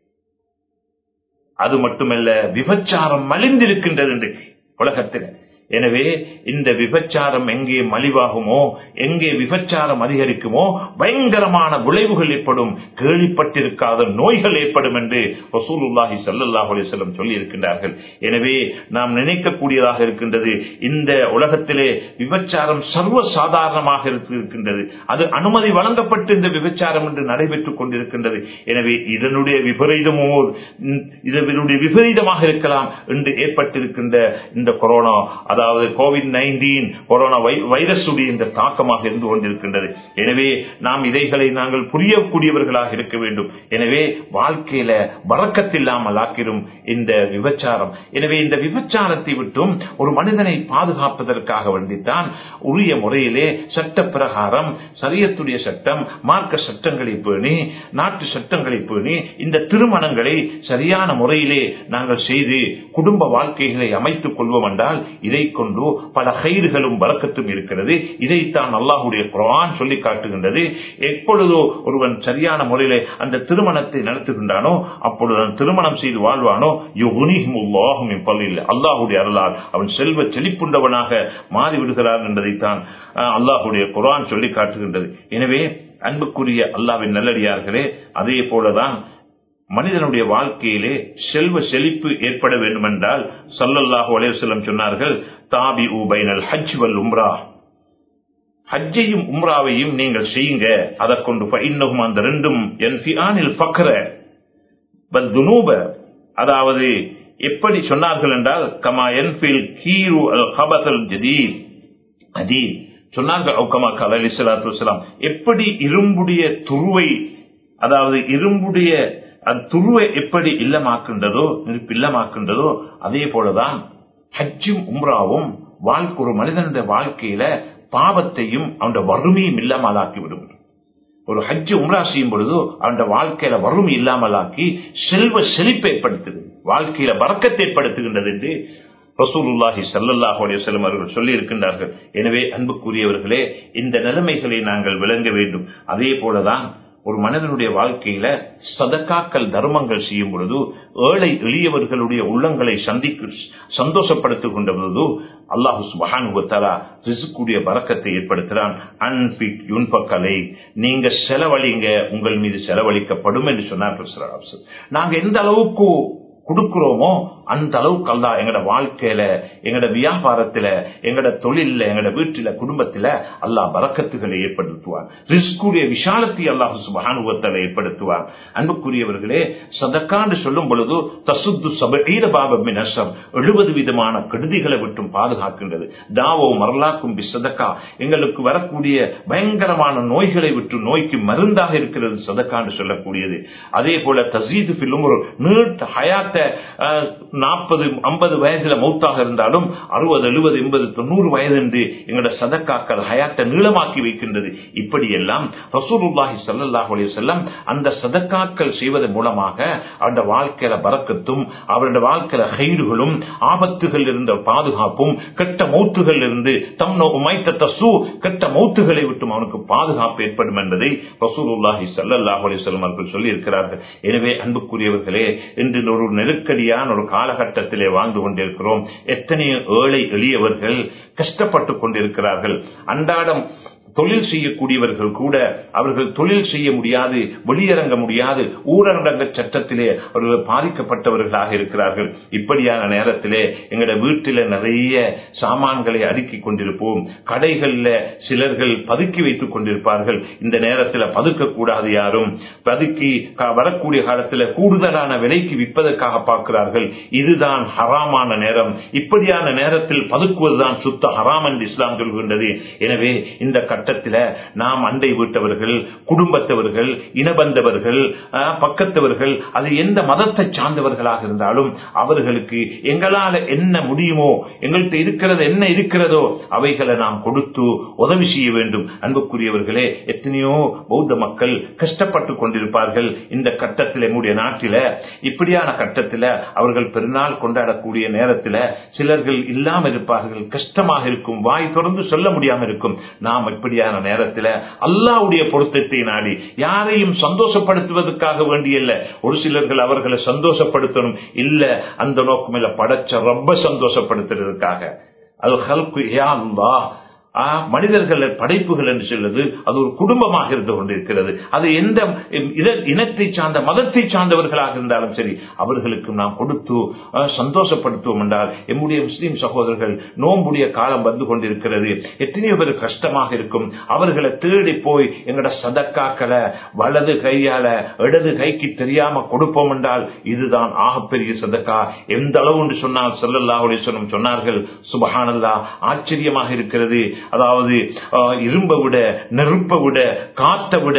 அது மட்டுமல்ல, விபச்சாரம் மலிந்திருக்கின்றது இன்றைக்கு உலகத்தில். எனவே இந்த விபச்சாரம் எங்கே மலிவாகுமோ, எங்கே விபச்சாரம் அதிகரிக்குமோ பயங்கரமான விளைவுகள் ஏற்படும், கேள்விப்பட்டிருக்காத நோய்கள் ஏற்படும் என்று ரசூலுல்லாஹி ஸல்லல்லாஹு அலைஹி வஸல்லம் சொல்லி இருக்கின்றார்கள். எனவே நாம் நினைக்கக்கூடியதாக இருக்கின்றது, இந்த உலகத்திலே விபச்சாரம் சர்வ சாதாரணமாக இருக்கின்றது. அது அனுமதி வழங்கப்பட்டு இந்த விபச்சாரம் என்று நடைபெற்றுக் கொண்டிருக்கின்றது. எனவே இதனுடைய விபரீதமாக இருக்கலாம் என்று ஏற்பட்டிருக்கின்ற இந்த கொரோனா, அதாவது கோவிட்-19 கொரோனா வைரஸ் இந்த தாக்கமாக இருந்து கொண்டிருக்கின்றது. எனவே நாம் இதைகளை நாங்கள் புரியக்கூடியவர்களாக இருக்க வேண்டும். எனவே வாழ்க்கையில பரக்கத்தில்லாமல் ஆக்கிடும் இந்த விபச்சாரம். எனவே இந்த விபச்சாரத்தை விட்டும் ஒரு மனிதனை பாதுகாப்பதற்காக வேண்டித்தான் உரிய முறையிலே சட்ட பிரகாரம் ஷரியத்துடைய சட்டம், மார்க்க சட்டங்களை பேணி, நாட்டு சட்டங்களை பேணி இந்த திருமணங்களை சரியான முறையிலே நாங்கள் செய்து குடும்ப வாழ்க்கைகளை அமைத்துக் கொள்வோம் என்றால் இதை கொண்டு பல கைர்களும் பரக்கத்தும் இருக்கிறது. இதைத்தான் அல்லாஹ்வுடைய குர்ஆன் சொல்லி காட்டுகின்றது. எப்பொழுதோ ஒருவன் சரியான முறையிலே அந்த திருமணத்தை நடத்துகின்றானோ அப்பொழுது திருமணம் செய்து வாழ்வானோ யுக்னிஹுமுல்லாஹு மின் ஃபضலில், அல்லாஹ்வுடைய அருளால் அவன் செல்வ செழிப்புண்டவனாக மாறிவிடுகிறான் என்பதைத்தான் அல்லாஹ்வுடைய குர்ஆன் சொல்லி காட்டுகின்றது. எனவே அன்புக்குரிய அல்லாஹ்வின் நல்லடியார்களே, அதே போலதான் மனிதனுடைய வாழ்க்கையிலே செல்வ செழிப்பு ஏற்பட வேண்டும் என்றால் ஸல்லல்லாஹு அலைஹி வஸல்லம் சொன்னார்கள், தாபிஉ பைனல் ஹஜ் வல் உம்ரா, ஹஜ்ஜையும் உம்ராவையும் நீங்கள் செய்யுங்க. அதை கொண்டு ஃபஇன்னஹும், அந்த ரெண்டும் யன்ஃபிஆனில் ஃபக்ர வல் துனூப, அதாவது எப்படி சொன்னார்கள் என்றால் கமா யன்ஃபில் கீரு அல் கபஸல் ஜதீத் அதீத் சொன்னார்கள். கமா ஸல்லல்லாஹு அலைஹி வஸல்லம், எப்படி இரும்புடைய துருவை, அதாவது இரும்புடைய துருவை எப்படி இல்லமாக்கின்றதோ, இல்லமாக்கின்றதோ அதே போலதான் ஹஜ்ஜும் உம்ராவும் ஒரு மனிதனுடைய வாழ்க்கையில பாவத்தையும் அவனுடைய வறுமையும் இல்லாமலாக்கிவிடும். ஒரு ஹஜ்ஜு உம்ரா செய்யும் பொழுது அவனுடைய வாழ்க்கையில வறுமை இல்லாமலாக்கி செல்வ செழிப்பை ஏற்படுத்துது, வாழ்க்கையில பரக்கத்தை ஏற்படுத்துகின்றது என்று ரசூலுல்லாஹி ஸல்லல்லாஹு அலைஹி வஸல்லம் அவர்கள் சொல்லி இருக்கின்றார்கள். எனவே அன்புக்குரியவர்களே, இந்த நிலைமைகளை நாங்கள் விளங்க வேண்டும். அதே போலதான் ஒரு மனிதனுடைய வாழ்க்கையில சதகாக்கள் தர்மங்கள் செய்யும் பொழுது, ஏழை எளியவர்களுடைய உள்ளங்களை சந்தோஷப்படுத்திக் கொண்ட பொழுது அல்லாஹ் சுப்ஹானஹு வ தஆலா ரிஸ்குடைய பரக்கத்தை ஏற்படுத்துகிறான். அன்ஃபிக் யுன்ஃபக் அலைக், நீங்க செலவழிங்க, உங்கள் மீது செலவழிக்கப்படும் என்று சொன்னார். நாங்க எந்த அளவுக்கு கொடுக்கிறோமோ அந்த அளவுக்கு அல்லாஹ் எங்கட வாழ்க்கையில, எங்கட வியாபாரத்துல, எங்கட தொழில, எங்கட வீட்டில, குடும்பத்தில அல்லாஹ் பரக்கத்துகளை ஏற்படுத்துவார். ரிஸ்குடைய விஷாலத்தை அல்லாஹ் சுப்ஹானஹு வ தஆலா ஏற்படுத்துவார். அன்புக்குரியவர்களே, சதக்கான்னு சொல்லும் பொழுது தசுத்து சபஈர பாபம் மின் அஷர், 70 விதமான கெடுதிகளை விட்டும் பாதுகாக்கின்றது. தாவோ மரலாக்கும் பி சதக்கா, எங்களுக்கு வரக்கூடிய பயங்கரமான நோய்களை விட்டு நோய்க்கு மருந்தாக இருக்கிறது சதக்கான்னு சொல்லக்கூடியது. அதே போல தஸீது ஃபில் உம்ர், நீட்ட ஹயாத்த 40-50 வயதுல மௌத்தாக இருந்தாலும் 60, 70, 80, 90 வயது என்று எங்களோட சதக்காக்கள் ஹயாத்தை நீளமாக்கி வைக்கின்றது. இப்படி எல்லாம் ரசூலுல்லாஹி ஸல்லல்லாஹு அலைஹி வஸல்லம் அந்த சதக்காக்கள் செய்வதன் மூலமாக அவருடைய வாழ்க்கையில பரக்கத்தும், அவருடைய வாழ்க்கையில கைடுகளும், ஆபத்துகள் இருந்த பாதுகாப்பும், கெட்ட மௌத்துகள் இருந்து கெட்ட மௌத்துகளை விட்டு அவனுக்கு பாதுகாப்பு ஏற்படும் என்பதை ரசூலுல்லாஹி ஸல்லல்லாஹு அலைஹி வஸல்லம் அவர்கள் சொல்லி இருக்கிறார்கள். எனவே அன்புக்குரியவர்களே, இன்று ஒரு நெருக்கடியான ஒரு காலகட்டத்திலே வாழ்ந்து கொண்டிருக்கிறோம். எத்தனையோ ஏழை எளியவர்கள் கஷ்டப்பட்டுக் கொண்டிருக்கிறார்கள். அன்றாடம் தொழில் செய்யக்கூடியவர்கள் கூட அவர்கள் தொழில் செய்ய முடியாது, வெளியிறங்க முடியாது, ஊரடங்கு சட்டத்திலே அவர்கள் பாதிக்கப்பட்டவர்களாக இருக்கிறார்கள். இப்படியான நேரத்திலே எங்களுடைய வீட்டில் நிறைய சாமான்களை அடுக்கிக் கொண்டிருப்போம். கடைகளில் சிலர்கள் பதுக்கி வைத்துக் கொண்டிருப்பார்கள். இந்த நேரத்தில் பதுக்கக்கூடாது, யாரும் பதுக்கி வரக்கூடிய காலத்தில் கூடுதலான விலைக்கு விற்பதற்காக பார்க்கிறார்கள். இதுதான் ஹராமான நேரம். இப்படியான நேரத்தில் பதுக்குவதுதான் சுத்த ஹராம் என்று இஸ்லாம் சொல்கின்றது. எனவே இந்த கட்டத்தில் நாம் அண்டை வீட்டவர்கள், குடும்பத்தவர்கள், இனபந்தவர்கள், பக்கத்தவர்கள், அது எந்த மதத்தை சார்ந்தவர்களாக இருந்தாலும் அவர்களுக்கு எங்களால் என்ன முடியுமோ, எங்கள்கிட்ட இருக்கிறது என்ன இருக்கிறதோ அவைகளை நாம் கொடுத்து உதவி செய்ய வேண்டும். அன்புக்குரியவர்களே, எத்தனையோ பௌத்த மக்கள் கஷ்டப்பட்டுக் கொண்டிருப்பார்கள். இந்த கட்டத்தில் நம்முடைய நாட்டில் இப்படியான கட்டத்தில் அவர்கள் பெருநாள் கொண்டாடக்கூடிய நேரத்தில் சிலர்கள் இல்லாமல் இருப்பார்கள். கஷ்டமாக இருக்கும், வாய் தொடர்ந்து சொல்ல முடியாமல் இருக்கும். நாம் இப்படியான நேரத்தில் அல்லாஹ்வுடைய பொருத்தத்தை நாடி யாரையும் சந்தோஷப்படுத்துவதற்காக வேண்டியல்ல. ஒரு சிலர்கள் அவர்களை சந்தோஷப்படுத்தணும் இல்ல, அந்த நோக்கம் இல்ல, படைச்ச ரப்ப சந்தோஷப்படுத்துறதுக்காக. அது ஹல்கு யா அல்லாஹ், மனிதர்கள் படைப்புகள் என்று சொல்வது அது ஒரு குடும்பமாக இருந்து கொண்டிருக்கிறது. அது எந்த இனத்தை சார்ந்த மதத்தை சார்ந்தவர்களாக இருந்தாலும் சரி, அவர்களுக்கு நாம் கொடுத்து சந்தோஷப்படுத்துவோம் என்றால், எம்முடைய முஸ்லீம் சகோதரர்கள் நோம்புடைய காலம் வந்து கொண்டிருக்கிறது. எத்தனையோ பேர் கஷ்டமாக இருக்கும். அவர்களை தேடி போய் எங்கட சதக்காக்களை வலது கையால இடது கைக்கு தெரியாம கொடுப்போம் என்றால் இதுதான் ஆகப்பெரிய சதக்கா. எந்த அளவு என்று சொன்னால் ஸல்லல்லாஹு அலைஹி வஸல்லம் சொன்னார்கள், சுப்ஹானல்லாஹ், ஆச்சரியமாக இருக்கிறது. அதாவது இரும்பை விட, நெருப்பை விட, காத்தை விட,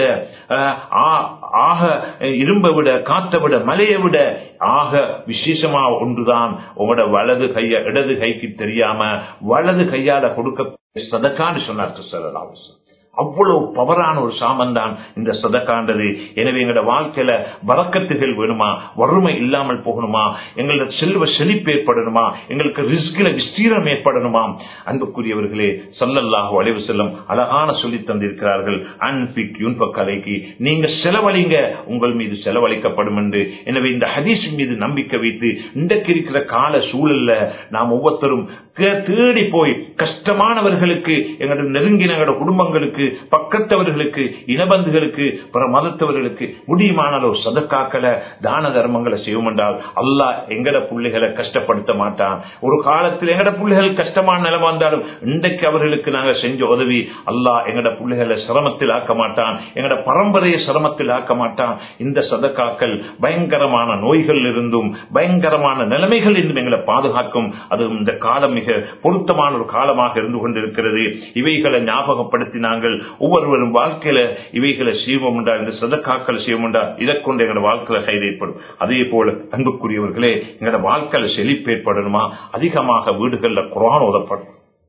ஆக இரும்பை விட, காத்தை விட, மலையை விட ஆக விசேஷமா ஒன்றுதான் உங்களோட வலது கைய இடது கைக்கு தெரியாம வலது கையால கொடுக்க சதக்கான்னு சொன்னார் ஸல்லல்லாஹு அலைஹி வஸல்லம். அவ்வளவு பவரான ஒரு சாமன் தான் இந்த சதக்காண்டது. எனவே எங்களோட வாழ்க்கையில பரக்கத்துகள் வேணுமா, வறுமை இல்லாமல் போகணுமா, எங்களோட செல்வ செழிப்பு ஏற்படணுமா, எங்களுக்கு ரிஸ்கில விஸ்தீரம் ஏற்படணுமா, அன்புக்குரியவர்களே ஸல்லல்லாஹு அலைஹி வஸல்லம் அழகான சொல்லி தந்திருக்கிறார்கள். அன்ஃபிக் யுன்ஃபக் அலைகி, நீங்க செலவழிங்க, உங்கள் மீது செலவழிக்கப்படும் என்று. எனவே இந்த ஹதீஸின் மீது நம்பிக்கை வைத்து இன்றைக்கு இருக்கிற கால சூழல்ல நாம் ஒவ்வொருத்தரும் தேடி போய் கஷ்டமானவர்களுக்கு, எங்களுடைய நெருங்கின குடும்பங்களுக்கு, பக்கத்தவர்களுக்கு, இனபந்துகளுக்கு, பிற மதத்தவர்களுக்கு முடியுமான ஒரு சதக்காக்களை, தான தர்மங்களை செய்வோம் என்றால் அல்லாஹ் எங்கட பிள்ளைகளை கஷ்டப்படுத்த மாட்டான். ஒரு காலத்தில் எங்கட பிள்ளைகள் கஷ்டமான நிலைமை வந்தாலும் இன்றைக்கு அவர்களுக்கு நாங்கள் செஞ்ச உதவி அல்லாஹ் எங்கட பிள்ளைகளை சிரமத்தில் ஆக்க மாட்டான், எங்கட பரம்பரையை சிரமத்தில் ஆக்க மாட்டான். இந்த சதக்காக்கள் பயங்கரமான நோய்கள் இருந்தும் பயங்கரமான நிலைமைகள் இருந்தும் எங்களை பாதுகாக்கும். அது இந்த காலம் மிக பொருத்தமான ஒரு காலமாக இருந்து கொண்டிருக்கிறது. இவைகளை ஞாபகப்படுத்தி நாங்கள் ஒவ்வொருவரும் வாழ்க்கையில இவைகளை செய்வோம் என்றால், இந்த சதக்காக்களை செய்வோம் என்றால் இதை கொண்டு எங்களோட வாழ்க்கையில கைது ஏற்படும். அதே போல அன்புக்குரியவர்களே, எங்களோட வாழ்க்கையில செழிப்பு ஏற்படணுமா, அதிகமாக வீடுகளில் குர்ஆன் ஓதப்படும்.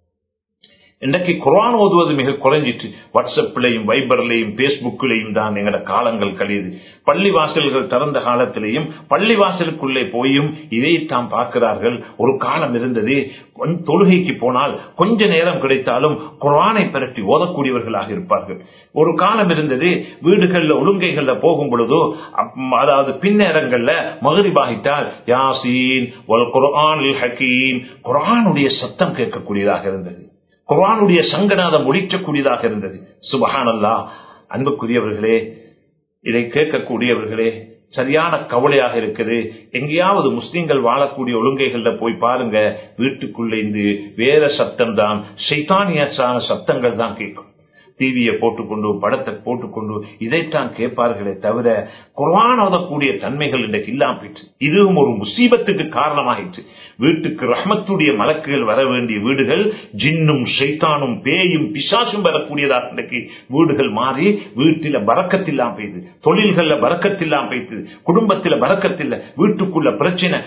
இன்றைக்கு குர்ஆன் ஓதுவது மிக குறைஞ்சிட்டு. வாட்ஸ்அப்லையும் வைபர்லையும் பேஸ்புக்லையும் தான் எங்கட காலங்கள் கழியுது. பள்ளி வாசல்கள் திறந்த காலத்திலேயும் பள்ளிவாசலுக்குள்ளே போயும் இதைத்தான் பார்க்கிறார்கள். ஒரு காலம் இருந்தது, தொழுகைக்கு போனால் கொஞ்ச நேரம் கிடைத்தாலும் குர்ஆனை பரட்டி ஓதக்கூடியவர்களாக இருப்பார்கள். ஒரு காலம் இருந்தது, வீடுகள்ல ஒழுங்கைகள்ல போகும் பொழுதோ, அதாவது பின்னேரங்கள்ல மக்ரிப் ஆகிட்டால் யாசீன் வல் குர்ஆனில் ஹகீம், குர்ஆனுடைய சத்தம் கேட்கக்கூடியதாக இருந்தது, குர்ஆனுடைய சங்கநாதம் ஒலிக்கக்கூடியதாக இருந்தது. சுப்ஹானல்லாஹ். அன்புக்குரியவர்களே, இதை கேட்கக்கூடியவர்களே, சரியான கவலையாக இருக்குது. எங்கேயாவது முஸ்லிம்கள் வாழக்கூடிய ஒழுங்கைகள்ல போய் பாருங்க, வீட்டுக்குள்ள இருந்து வேற சத்தம் தான், ஷைத்தானியஸான சத்தங்கள் தான் கேட்கும். டிவியை போட்டுக்கொண்டு, படத்தை போட்டுக்கொண்டு இதைத்தான் கேட்பார்களே தவிர குர்ஆன் ஓதக்கூடிய தன்மைகள் இன்றைக்கு இல்லாம போயிற்று. இதுவும் ஒரு முசீபத்துக்கு காரணமாயிற்று. வீட்டுக்கு ரஹ்மத்துடைய மலக்குகள் வர வேண்டிய வீடுகள் ஜின்னும் ஷைத்தானும் பேயும் பிசாசும் வரக்கூடியதாக இன்றைக்கு வீடுகள் மாறி வீட்டில பரக்கத்தில்லாம் போயிது, தொழில்கள்ல பரக்கத்தில்லாம் போயிது, குடும்பத்தில பரக்கத்தில்ல, வீட்டுக்குள்ள பிரச்சனை,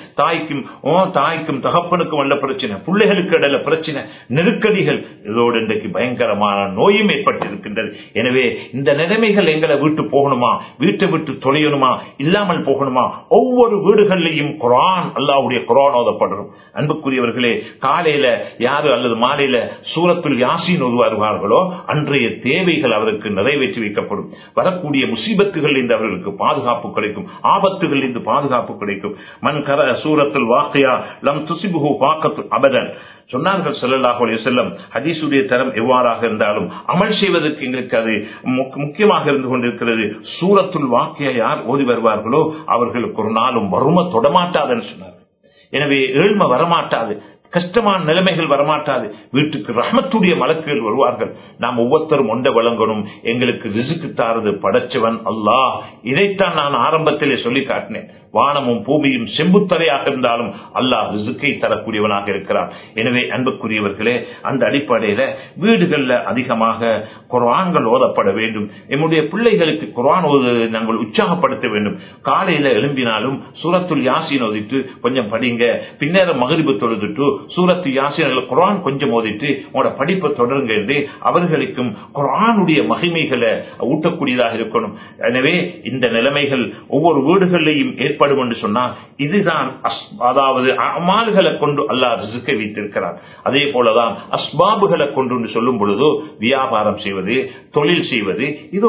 தாய்க்கும் தகப்பனுக்கும் உள்ள பிரச்சனை, பிள்ளைகளுக்கு இடையில பிரச்சனை, நெருக்கடிகள், இதோடு இன்றைக்கு பயங்கரமான நோயும் ஏற்பட்டு வைக்கப்பட்டிருக்கின்றது. எனவே இந்த நிலைமைகள் எங்களை வீட்டு போகணுமா, வீட்டை விட்டு தொலையணுமா, இல்லாமல் போகணுமா? ஒவ்வொரு வீடுகளிலையும் குர்ஆன், அல்லாஹ்வுடைய குர்ஆன் ஓதப்படும். அன்புக்குரியவர்களே, காலையில யாரு அல்லது மாலையில சூரத்துல் யாசீன் ஓதுவார்களோ அன்றைய தேவைகள் அவருக்கு நிறைவேற்றி வைக்கப்படும். வரக்கூடிய முசீபத்துகள் இருந்து அவர்களுக்கு பாதுகாப்பு கிடைக்கும், ஆபத்துகள் இருந்து பாதுகாப்பு கிடைக்கும். மன் கர சூரத்துல் வாக்கியா லம் துசிபுஹு பாக்கத்து அபதன் சொன்னார்கள் ஸல்லல்லாஹு அலைஹி வஸல்லம். ஹதீஸுடைய தரம் எவ்வாறாக இருந்தாலும் அமல் செய்வதற்கு எங்களுக்கு அது முக்கியமாக இருந்து கொண்டிருக்கிறது. சூரத்துல் வாக்கியா யார் ஓதி வருவார்களோ அவர்களுக்கு ஒரு நாளும் வறுமை தொடமாட்டாதுன்னு சொன்னார். எனவே ஏழ்மை வரமாட்டாது, கஷ்டமான நிலைமைகள் வரமாட்டாது, வீட்டுக்கு ரஹ்மத்துடைய மலக்குகள் வருவார்கள். நாம் ஒவ்வொருத்தரும் ஒன்றை வழங்கணும், எங்களுக்கு ரிஸ்க் தாரது படைச்சவன் அல்லாஹ். இதைத்தான் நான் ஆரம்பத்திலே சொல்லி காட்டினேன். வானமும் பூமியும் செம்புத்தரையாக இருந்தாலும் அல்லாஹ் ரிஸ்கை தரக்கூடியவனாக இருக்கிறார். எனவே அன்புக்குரியவர்களே, அந்த அடிப்படையில வீடுகளில் அதிகமாக குர்ஆன்கள் ஓதப்பட வேண்டும். நம்முடைய பிள்ளைகளுக்கு குர்ஆன் ஓதுவதை நாங்கள் உற்சாகப்படுத்த வேண்டும். காலையில எழும்பினாலும் சூரத்துல் யாசீன் ஓதிட்டு கொஞ்சம் படிங்க, பின்னர் மக்ரிப் தொழுதுட்டு சூரத்து யாசீன் குர்ஆன் கொஞ்சம் ஓதிட்டு உங்களோட படிப்பை தொடருங்க என்று அவர்களுக்கும் குர்ஆனுடைய மகிமைகளை ஊட்டக்கூடியதாக இருக்கணும். எனவே இந்த நிலைமைகள் ஒவ்வொரு வீடுகளிலேயும் ஏற்படும் என்று சொன்னால் இதுதான் அதாவது அமால்களை கொண்டு அல்லாஹ் ரிஸ்கை வைத்திருக்கிறார். அதே போலதான் அஸ்பாபுகளை கொண்டு சொல்லும் பொழுது வியாபாரம் செய்வது, தொழில் செய்வது, இது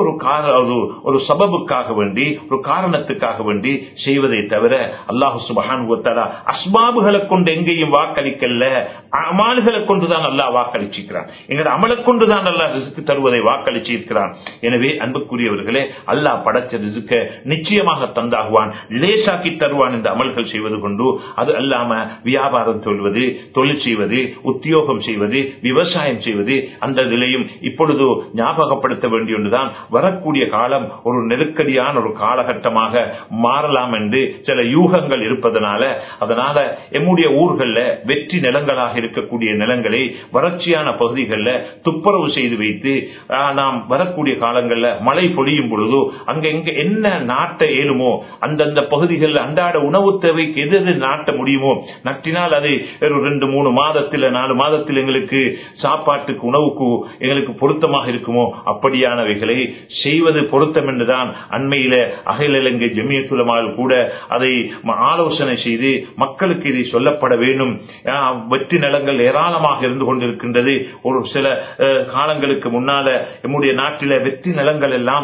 ஒரு சபபுக்காக வேண்டி, ஒரு காரணத்துக்காக வேண்டி செய்வதை தவிர அல்லாஹ் சுப்ஹானஹு வ தஆலா அஸ்பாபுகளை கொண்டு எங்கேயும் வாக்களிக்கல்ல, அமால்களை கொண்டுதான் அல்லாஹ் வாக்களிச்சிருக்கிறான். எங்களோட அமலை கொண்டுதான் அல்லாஹ் ரிஸ்க் தருவதை வாக்களிச்சிருக்கிறான். எனவே அன்புக்குரியவர்களே, அல்லாஹ் படைச்ச ரிஸ்க நிச்சயமாக தந்தாகுவான், லேசாக்கி தருவான் இந்த அமல்கள் செய்வது கொண்டு. அது அல்லாம வியாபாரம் சொல்வது, தொழில் செய்வது, உத்தியோகம் செய்வது, விவசாயம் செய்வது, அந்த நிலையும் இப்பொழுது ஞாபகப்படுத்த வேண்டிய ஒன்றுதான். வரக்கூடிய காலம் ஒரு நெருக்கடியான ஒரு காலகட்டமாக மாறலாம் என்று சில யூகங்கள் இருப்பதனால, அதனால எம்முடைய ஊர்களில் வெற்றி நிலங்களாக இருக்கக்கூடிய நிலங்களை வறட்சியான பகுதிகளில் துப்புரவு செய்து வைத்து நாம் வரக்கூடிய காலங்களில் மழை பொழியும் பொழுது அங்க எங்க என்ன நாட்ட ஏழுமோ அந்தந்த பகுதிகளில் அன்றாட உணவு தேவைக்கு எது நாட்ட முடியுமோ நட்டினால் அது 2-3 மாதத்தில் 4 மாதத்தில் எங்களுக்கு சாப்பாட்டுக்கு உணவுக்கு எங்களுக்கு பொருத்தமாக இருக்குமோ அப்படியானவைகளை செய்வது பொருத்தம் என்றுதான் அண்மையில அகில இலங்கை ஜமியத்துல் உலமாக்கள் கூட அதை ஆலோசனை செய்து மக்களுக்கு இதை சொல்லப்பட வேண்டும். வெற்றி நிலங்கள் ஏராளமாக இருந்து கொண்டிருக்கின்றது. ஒரு சில காலங்களுக்கு முன்னால நம்முடைய நாட்டில வெற்றி நிலங்கள் எல்லாம்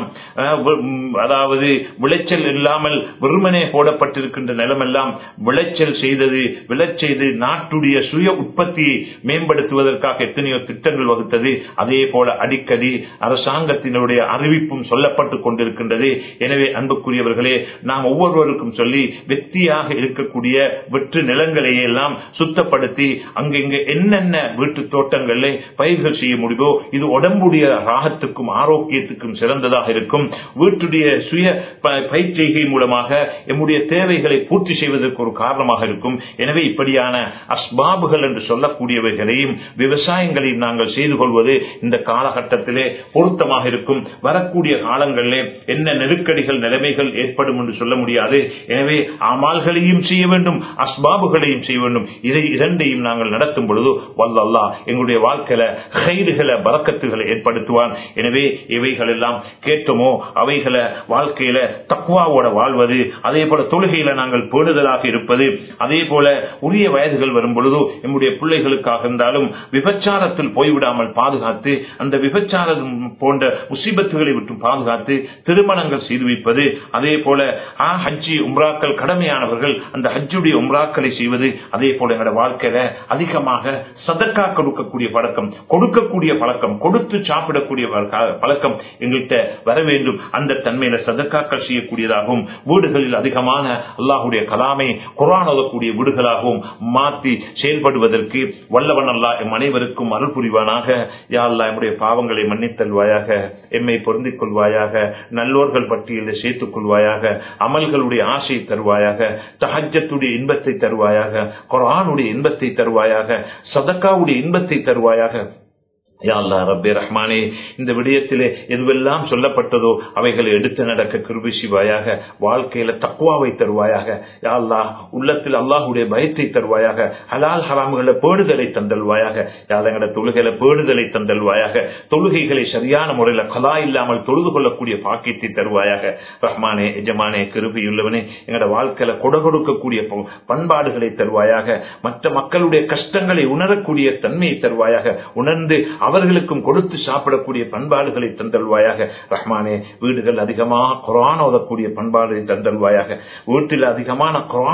அதாவது விளைச்சல் இல்லாமல் வெறுமனே போடப்பட்டிருக்கின்ற நிலமெல்லாம் விளைச்சல் செய்து நாட்டுடைய சுய உற்பத்தியை மேம்படுத்துவதற்காக எத்தனையோ திட்டங்கள் வகுத்தது. அதே போல அடிக்கடி அரசாங்கத்தினுடைய அறிவிப்பும் சொல்லப்பட்டுக் கொண்டிருக்கின்றது. எனவே அன்புக்குரியவர்களே, நாம் ஒவ்வொருவருக்கும் சொல்லி வெற்றியாக இருக்கக்கூடிய வெற்று நிலங்களை எல்லாம் சுத்தப்படுத்தி அங்கெங்க என்னென்ன வீட்டு தோட்டங்களில் பயிர்கள் செய்ய முடியுமோ இது உடம்புடைய ராகத்துக்கும் ஆரோக்கியத்துக்கும் சிறந்ததாக இருக்கும். வீட்டுடைய சுய பயிற்சிகை மூலமாக நம்முடைய தேவைகளை பூர்த்தி செய்வதற்கு ஒரு காரணமாக இருக்கும். எனவே இப்படியான அஸ்பாபுகள் என்று சொல்லக்கூடியவைகளையும் விவசாயங்களையும் நாங்கள் செய்து கொள்வது இந்த காலகட்டத்திலே பொருத்தமாக இருக்கும். வரக்கூடிய காலங்களிலே என்ன நெருக்கடிகள் நிலைமைகள் ஏற்படும் என்று சொல்ல முடியாது. எனவே அமால்களையும் செய்ய வேண்டும், அஸ்பாபுகளையும் செய்ய வேண்டும். இதை இரண்டையும் நாங்கள் நடத்தும் பொழுது வல்லல்லாஹ் எங்களுடைய வாழ்க்கையில கைதுகளை பரக்கத்துகளை ஏற்படுத்துவான். எனவே இவைகள் எல்லாம் கேட்டோமோ அவைகளை வாழ்க்கையில தக்வாவோட வாழ்வது, அதே போல தொழுகையில நாங்கள் பேணுதலாக இருப்பது, அதே போல உரிய வயதுகள் வரும் பொழுது நம்முடைய பிள்ளைகளுக்காக இருந்தாலும் விபச்சாரத்தில் போய்விடாமல் பாதுகாத்து, அந்த விபச்சாரம் போன்ற முசீபத்துகளை விட்டு பாதுகாத்து திருமணங்கள் செய்து வைப்பது, அதே போல ஹஜ்ஜி உம்ராக்கள் கடமையானவர்கள் அந்த ஹஜ்ஜுடைய உம்ராக்களை செய்வது, அதே போல எங்களோட வாழ்க்கையில அதிகமாக சதக்கா கொடுக்கக்கூடிய பழக்கம், கொடுக்கக்கூடிய பழக்கம், கொடுத்து சாப்பிடக்கூடிய பழக்கம் எங்கள்கிட்ட வர வேண்டும். அந்த தன்மையில சதக்காக்கள் செய்யக்கூடியதாகவும் வீடுகளில் அதிகமான அல்லாஹுடைய கலாமை குர்ஆன் ஓதக்கூடிய வீடுகளாகவும் மாற்றி செயல்படுவதற்கு வல்லவன் அல்லாஹ் எம் அனைவருக்கும் அருள் புரிவானாக. யா அல்லாஹ் எம்முடைய பாவங்களை மன்னித்தல்வாயாக, எம்மை பொருந்திக் கொள்வாயாக, நல்லோர்கள் பட்டியலில் சேர்த்துக் கொள்வாயாக, அமல்களுடைய ஆசை தருவாயாக, தஹஜ்ஜத்துடைய இன்பத்தை தருவாயாக, குர்ஆனுடைய இன்பத்தை தருவாயாக, சதக்காவுடைய இன்பத்தை தருவாயாக. யா அல்லாஹ் ரப்பே ரஹ்மானே, இந்த விடயத்திலே எதுவெல்லாம் சொல்லப்பட்டதோ அவைகளை எடுத்து நடக்க கிருபை செய்வாயாக. வாழ்க்கையில தக்வாவை தருவாயாக. யா அல்லாஹ் உள்ளத்தில் அல்லாஹ்வுடைய பயத்தை தருவாயாக. ஹலால் ஹராம்களை பேணுதலை தந்தல்வாயாக. யா அல்லாஹ் எங்கட தொழுகையில பேணுதலை தந்தல்வாயாக. தொழுகைகளை சரியான முறையில கலா இல்லாமல் தொழுது கொள்ளக்கூடிய பாக்கியத்தை தருவாயாக. ரஹ்மானே எஜமானே கிருபையுள்ளவனே, எங்கட வாழ்க்கையில கொடுக்கக்கூடிய பண்பாடுகளை தருவாயாக. மற்ற மக்களுடைய கஷ்டங்களை உணரக்கூடிய தன்மையை தருவாயாக. உணர்ந்து அவர்களுக்கும் கொடுத்து சாப்பிடக்கூடிய பண்பாடுகளை தந்தல்வாயாக. ரஹ்மானே, வீடுகள் அதிகமாக குர்ஆன் ஓதக்கூடிய பண்பாடுகளை தந்தல்வாயாக. வீட்டில் அதிகமான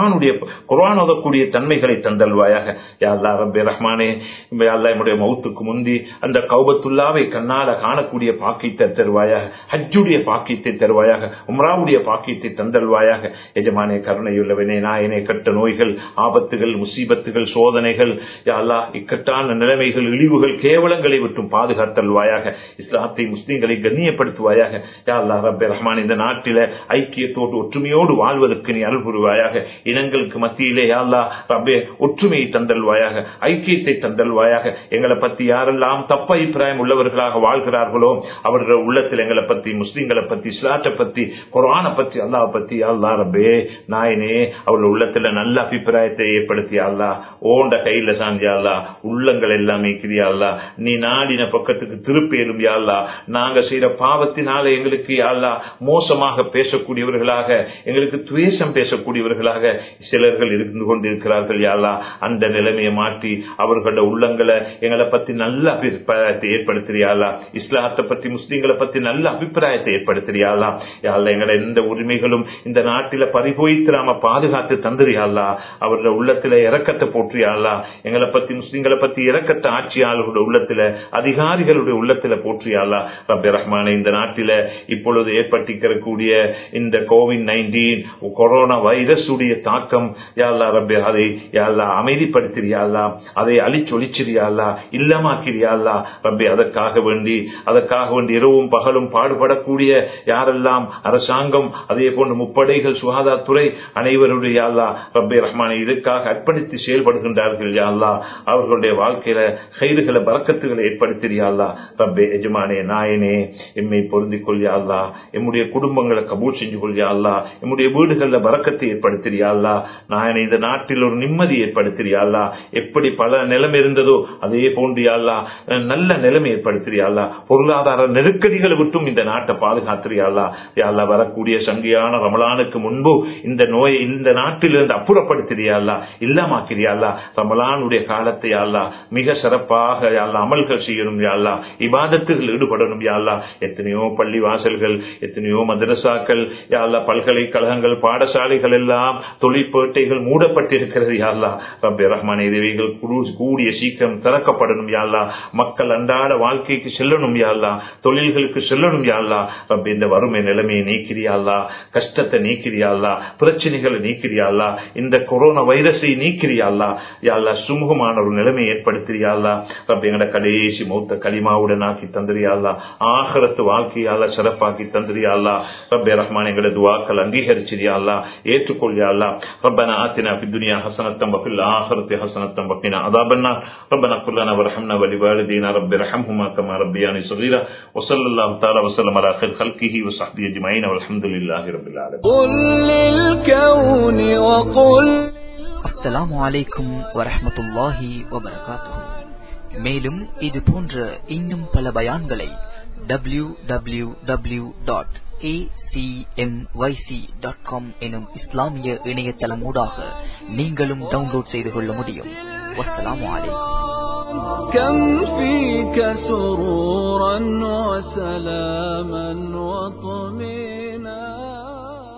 குர்ஆன் ஓதக்கூடிய தன்மைகளை தந்தல்வாயாக. யா அல்லாஹ் ரப்பே ரஹ்மானே, யா அல்லாஹ் என்னுடைய மௌத்துக்கு முந்தி அந்த கௌபத்துல்லாவை கண்ணால காணக்கூடிய பாக்கியத்தை தருவாயாக. ஹஜ்ஜுடைய பாக்கியத்தை தருவாயாக. உம்ராவுடைய பாக்கியத்தை தந்தல்வாயாக. எஜமானே கருணையுள்ளவனே, நாயனே, கட்ட நோய்கள், ஆபத்துகள், முசீபத்துகள், சோதனைகள், யா அல்லாஹ் இக்கட்டான நிலைமைகள், இழிவுகள், கேவலங்களை விட்டும் பாதுகாத்தல்வாயாக. இஸ்லாத்தை முஸ்லிம்களை கண்ணியப்படுத்துவாயாக. யா அல்லாஹ் ரப்பே ரஹ்மான், இந்த நாட்டில ஐக்கியத்தோடு ஒற்றுமையோடு வாழ்வதற்கு நீ அருள் புரிவாயாக. இனங்களுக்கு மத்தியிலே யா அல்லாஹ் ரப்பே ஒற்றுமையை தந்தல்வாயாக, ஐக்கியத்தை தந்தல்வாயாக. எங்களை பத்தி யாரெல்லாம் தப்ப அபிப்பிராயம் உள்ளவர்களாக வாழ்கிறார்களோ அவர்கள் உள்ளத்தில் எங்களை பத்தி, முஸ்லிம்களை பத்தி, இஸ்லாத்தை பத்தி, குர்ஆனை பத்தி, அல்லாஹ் பத்தி யா அல்லாஹ் ரப்பே நாயனே அவர்கள் உள்ளத்துல நல்ல அபிப்பிராயத்தை ஏற்படுத்தி யா அல்லாஹ் ஓண்ட கையில சாந்தி யா அல்லாஹ் உள்ளங்கள் எல்லாமே கிரியா அல்லாஹ் நீ நாடின பக்கத்துக்கு திருப்பேரும் யா அல்லாஹ். நாங்க செய்யற பாவத்தினால எங்களுக்கு யா அல்லாஹ் மோசமாக பேசக்கூடியவர்களாக, எங்களுக்கு துவேஷம் பேசக்கூடியவர்களாக சிலர்கள் இருந்து கொண்டிருக்கிறார்கள் யா அல்லாஹ். அந்த நிலைமையை மாற்றி அவர்களோட உள்ளங்களை எங்களை பத்தி நல்ல அபிப்பிராயத்தை ஏற்படுத்துறியா அல்லாஹ். இஸ்லாத்தை பத்தி, முஸ்லிம்களை பத்தி நல்ல அபிப்பிராயத்தை ஏற்படுத்துறியா அல்லாஹ். யா அல்லாஹ் எங்களை எந்த உரிமைகளும் இந்த நாட்டில பறிபோய்த்திராம பாதுகாத்து தந்துறியா அல்லாஹ். அவர்களோட உள்ளத்துல இரக்கத்தை போற்றியா அல்லாஹ். எங்களை பத்தி, முஸ்லிம்களை பத்தி இரக்கத்தை ஆட்சியாளர்களுடைய உள்ளத்துல, அதிகாரிகளுடைய உள்ளத்துல போற்றியா அல்லாஹ். ரப்பே ரஹ்மானே, இந்த நாட்டில இப்பொழுது ஏற்பட்டிருக்கக்கூடிய இந்த கோவிட்-19 கொரோனா வைரஸ் உடைய தாக்கம் யா அல்லாஹ் ரப்பே அதை யா அல்லாஹ் அமைதிப்படுத்தியா அல்லாஹ், அதை அழிச்சொழிச்சிரியா அல்லாஹ், இல்லமாக்கிறியா அல்லாஹ் ரப்பே. அதற்காக வேண்டி இரவும் பகலும் பாடுபடக்கூடிய யாரெல்லாம் அரசாங்கம், அதே போன்று முப்படைகள், சுகாதாரத்துறை அனைவருடைய யா அல்லாஹ் ரப்பே ரஹ்மானே இதற்காக அர்ப்பணித்து செயல்படுகின்றார்கள் யா அல்லாஹ். அவர்களுடைய வாழ்க்கையில கைதுகளை பரக்கத்துகளை ஏற்படுத்தியா அல்லாஹ். ரப்பே எஜமானே நாயனே, எம்மை பொருந்திக் கொள்ளியா அல்லாஹ். எம்முடைய குடும்பங்களை கபூல் செஞ்சு கொள்ளியா அல்லாஹ். எம்முடைய வீடுகள்ல பரக்கத்தை ஏற்படுத்தியா அல்லாஹ். நாயனே, இந்த நாட்டில் ஒரு நிம்மதி ஏற்படுத்தியா அல்லாஹ். எப்படி பல நிலைமை இருந்ததோ அதே போன்று யா அல்லாஹ் நல்ல நிலைமை ஏற்படுத்தியா அல்லாஹ். பொருளாதார நெருக்கடிகளை விட்டும் இந்த நாட்டை பாதுகாத்தியா அல்லாஹ். யா அல்லாஹ் வரக்கூடிய சங்கியான ரமலானுக்கு முன்பு இந்த நோயை இந்த நாட்டிலிருந்து அப்புறப்படுத்தியா அல்லாஹ், இல்லமாக்கிறியா அல்லாஹ். ரமலானுடைய காலத்தை யா அல்லாஹ் மிக சிறப்பாக யா அல்லாஹ் அமல்கள் செய்யணும் யா அல்லாஹ், இபாதத்துகள் ஈடுபடணும் யா அல்லாஹ். எத்தனையோ பள்ளி வாசல்கள், எத்தனையோ மதரசாக்கள் யா அல்லாஹ், பல்கலைக்கழகங்கள், பாடசாலைகள் எல்லாம், தொழிற்பேட்டைகள் மூடப்பட்டிருக்கிறது யா அல்லாஹ். ரப்பே ரஹ்மானே, இவைகள் கூடிய சீக்கிரம் திறக்கப்படணும் யா அல்லாஹ். மக்கள் அன்றாட வாழ்க்கைக்கு செல்லணும் யா அல்லாஹ், தொழில்களுக்கு செல்லணும் யா அல்லாஹ். ரப்பே, இந்த வறுமை நிலைமையை நீக்கிறியா அல்லாஹ், கஷ்டத்தை நீக்கிறியா அல்லாஹ், பிரச்சனைகளை நீக்கிறியா அல்லாஹ், இந்த கொரோனா வைரஸை நீக்கிறியா அல்லாஹ். யா அல்லாஹ் சுமூகமான ஒரு நிலைமை ஏற்படுத்தியா அல்லாஹ். ரப்பே, எங்கட கடைசி மௌத்த கலிமாவுடன் ஆக்கி தந்திரியா அல்லாஹ். ஆகிரத்து வாழ்க்கையால சிறப்பாக்கி தந்திரியா அல்லாஹ். ரப்பே ரஹ்மான், எங்கட துஆக்கள் அங்கீகரிச்சிரியா அல்லாஹ், ஏற்றுக்கொள்ளியா அல்லாஹ். ரப்பனா ஆத்தினா ஃபித் துன்யா ஹஸனத்தன் வஃபில் ஆখিরাতি ஹஸனத்தன் வகினா அஸாபன்னார். ரப்பனா குல் லனா வர்ஹம்னா வலிவாலிதீனா ரப்பிர்ஹம்ஹுமா கமா ரப்பியானி ஸகீரா. வஸல்லல்லாஹு தஆலா வஸல்லம் அலா கைர் கல்கிஹி வஸஹ்பிஹி அஜ்மஈன் வல்ஹம்துலில்லாஹி ரப்பில் ஆலமீன். குல் லில் கௌனி வகுல். அஸ்ஸலாமு அலைக்கும் வரஹ்மத்துல்லாஹி வபரகாத்துஹு. மேலும் இது போன்ற இன்னும் பல பயான்களை www.acmyc.com எனும் இஸ்லாமிய இணையதளம் ஊடாக நீங்களும் டவுன்லோட் செய்து கொள்ள முடியும். வஸ்ஸலாமு அலைக்கும். كم فيك سرورا وسلاما وطمئنا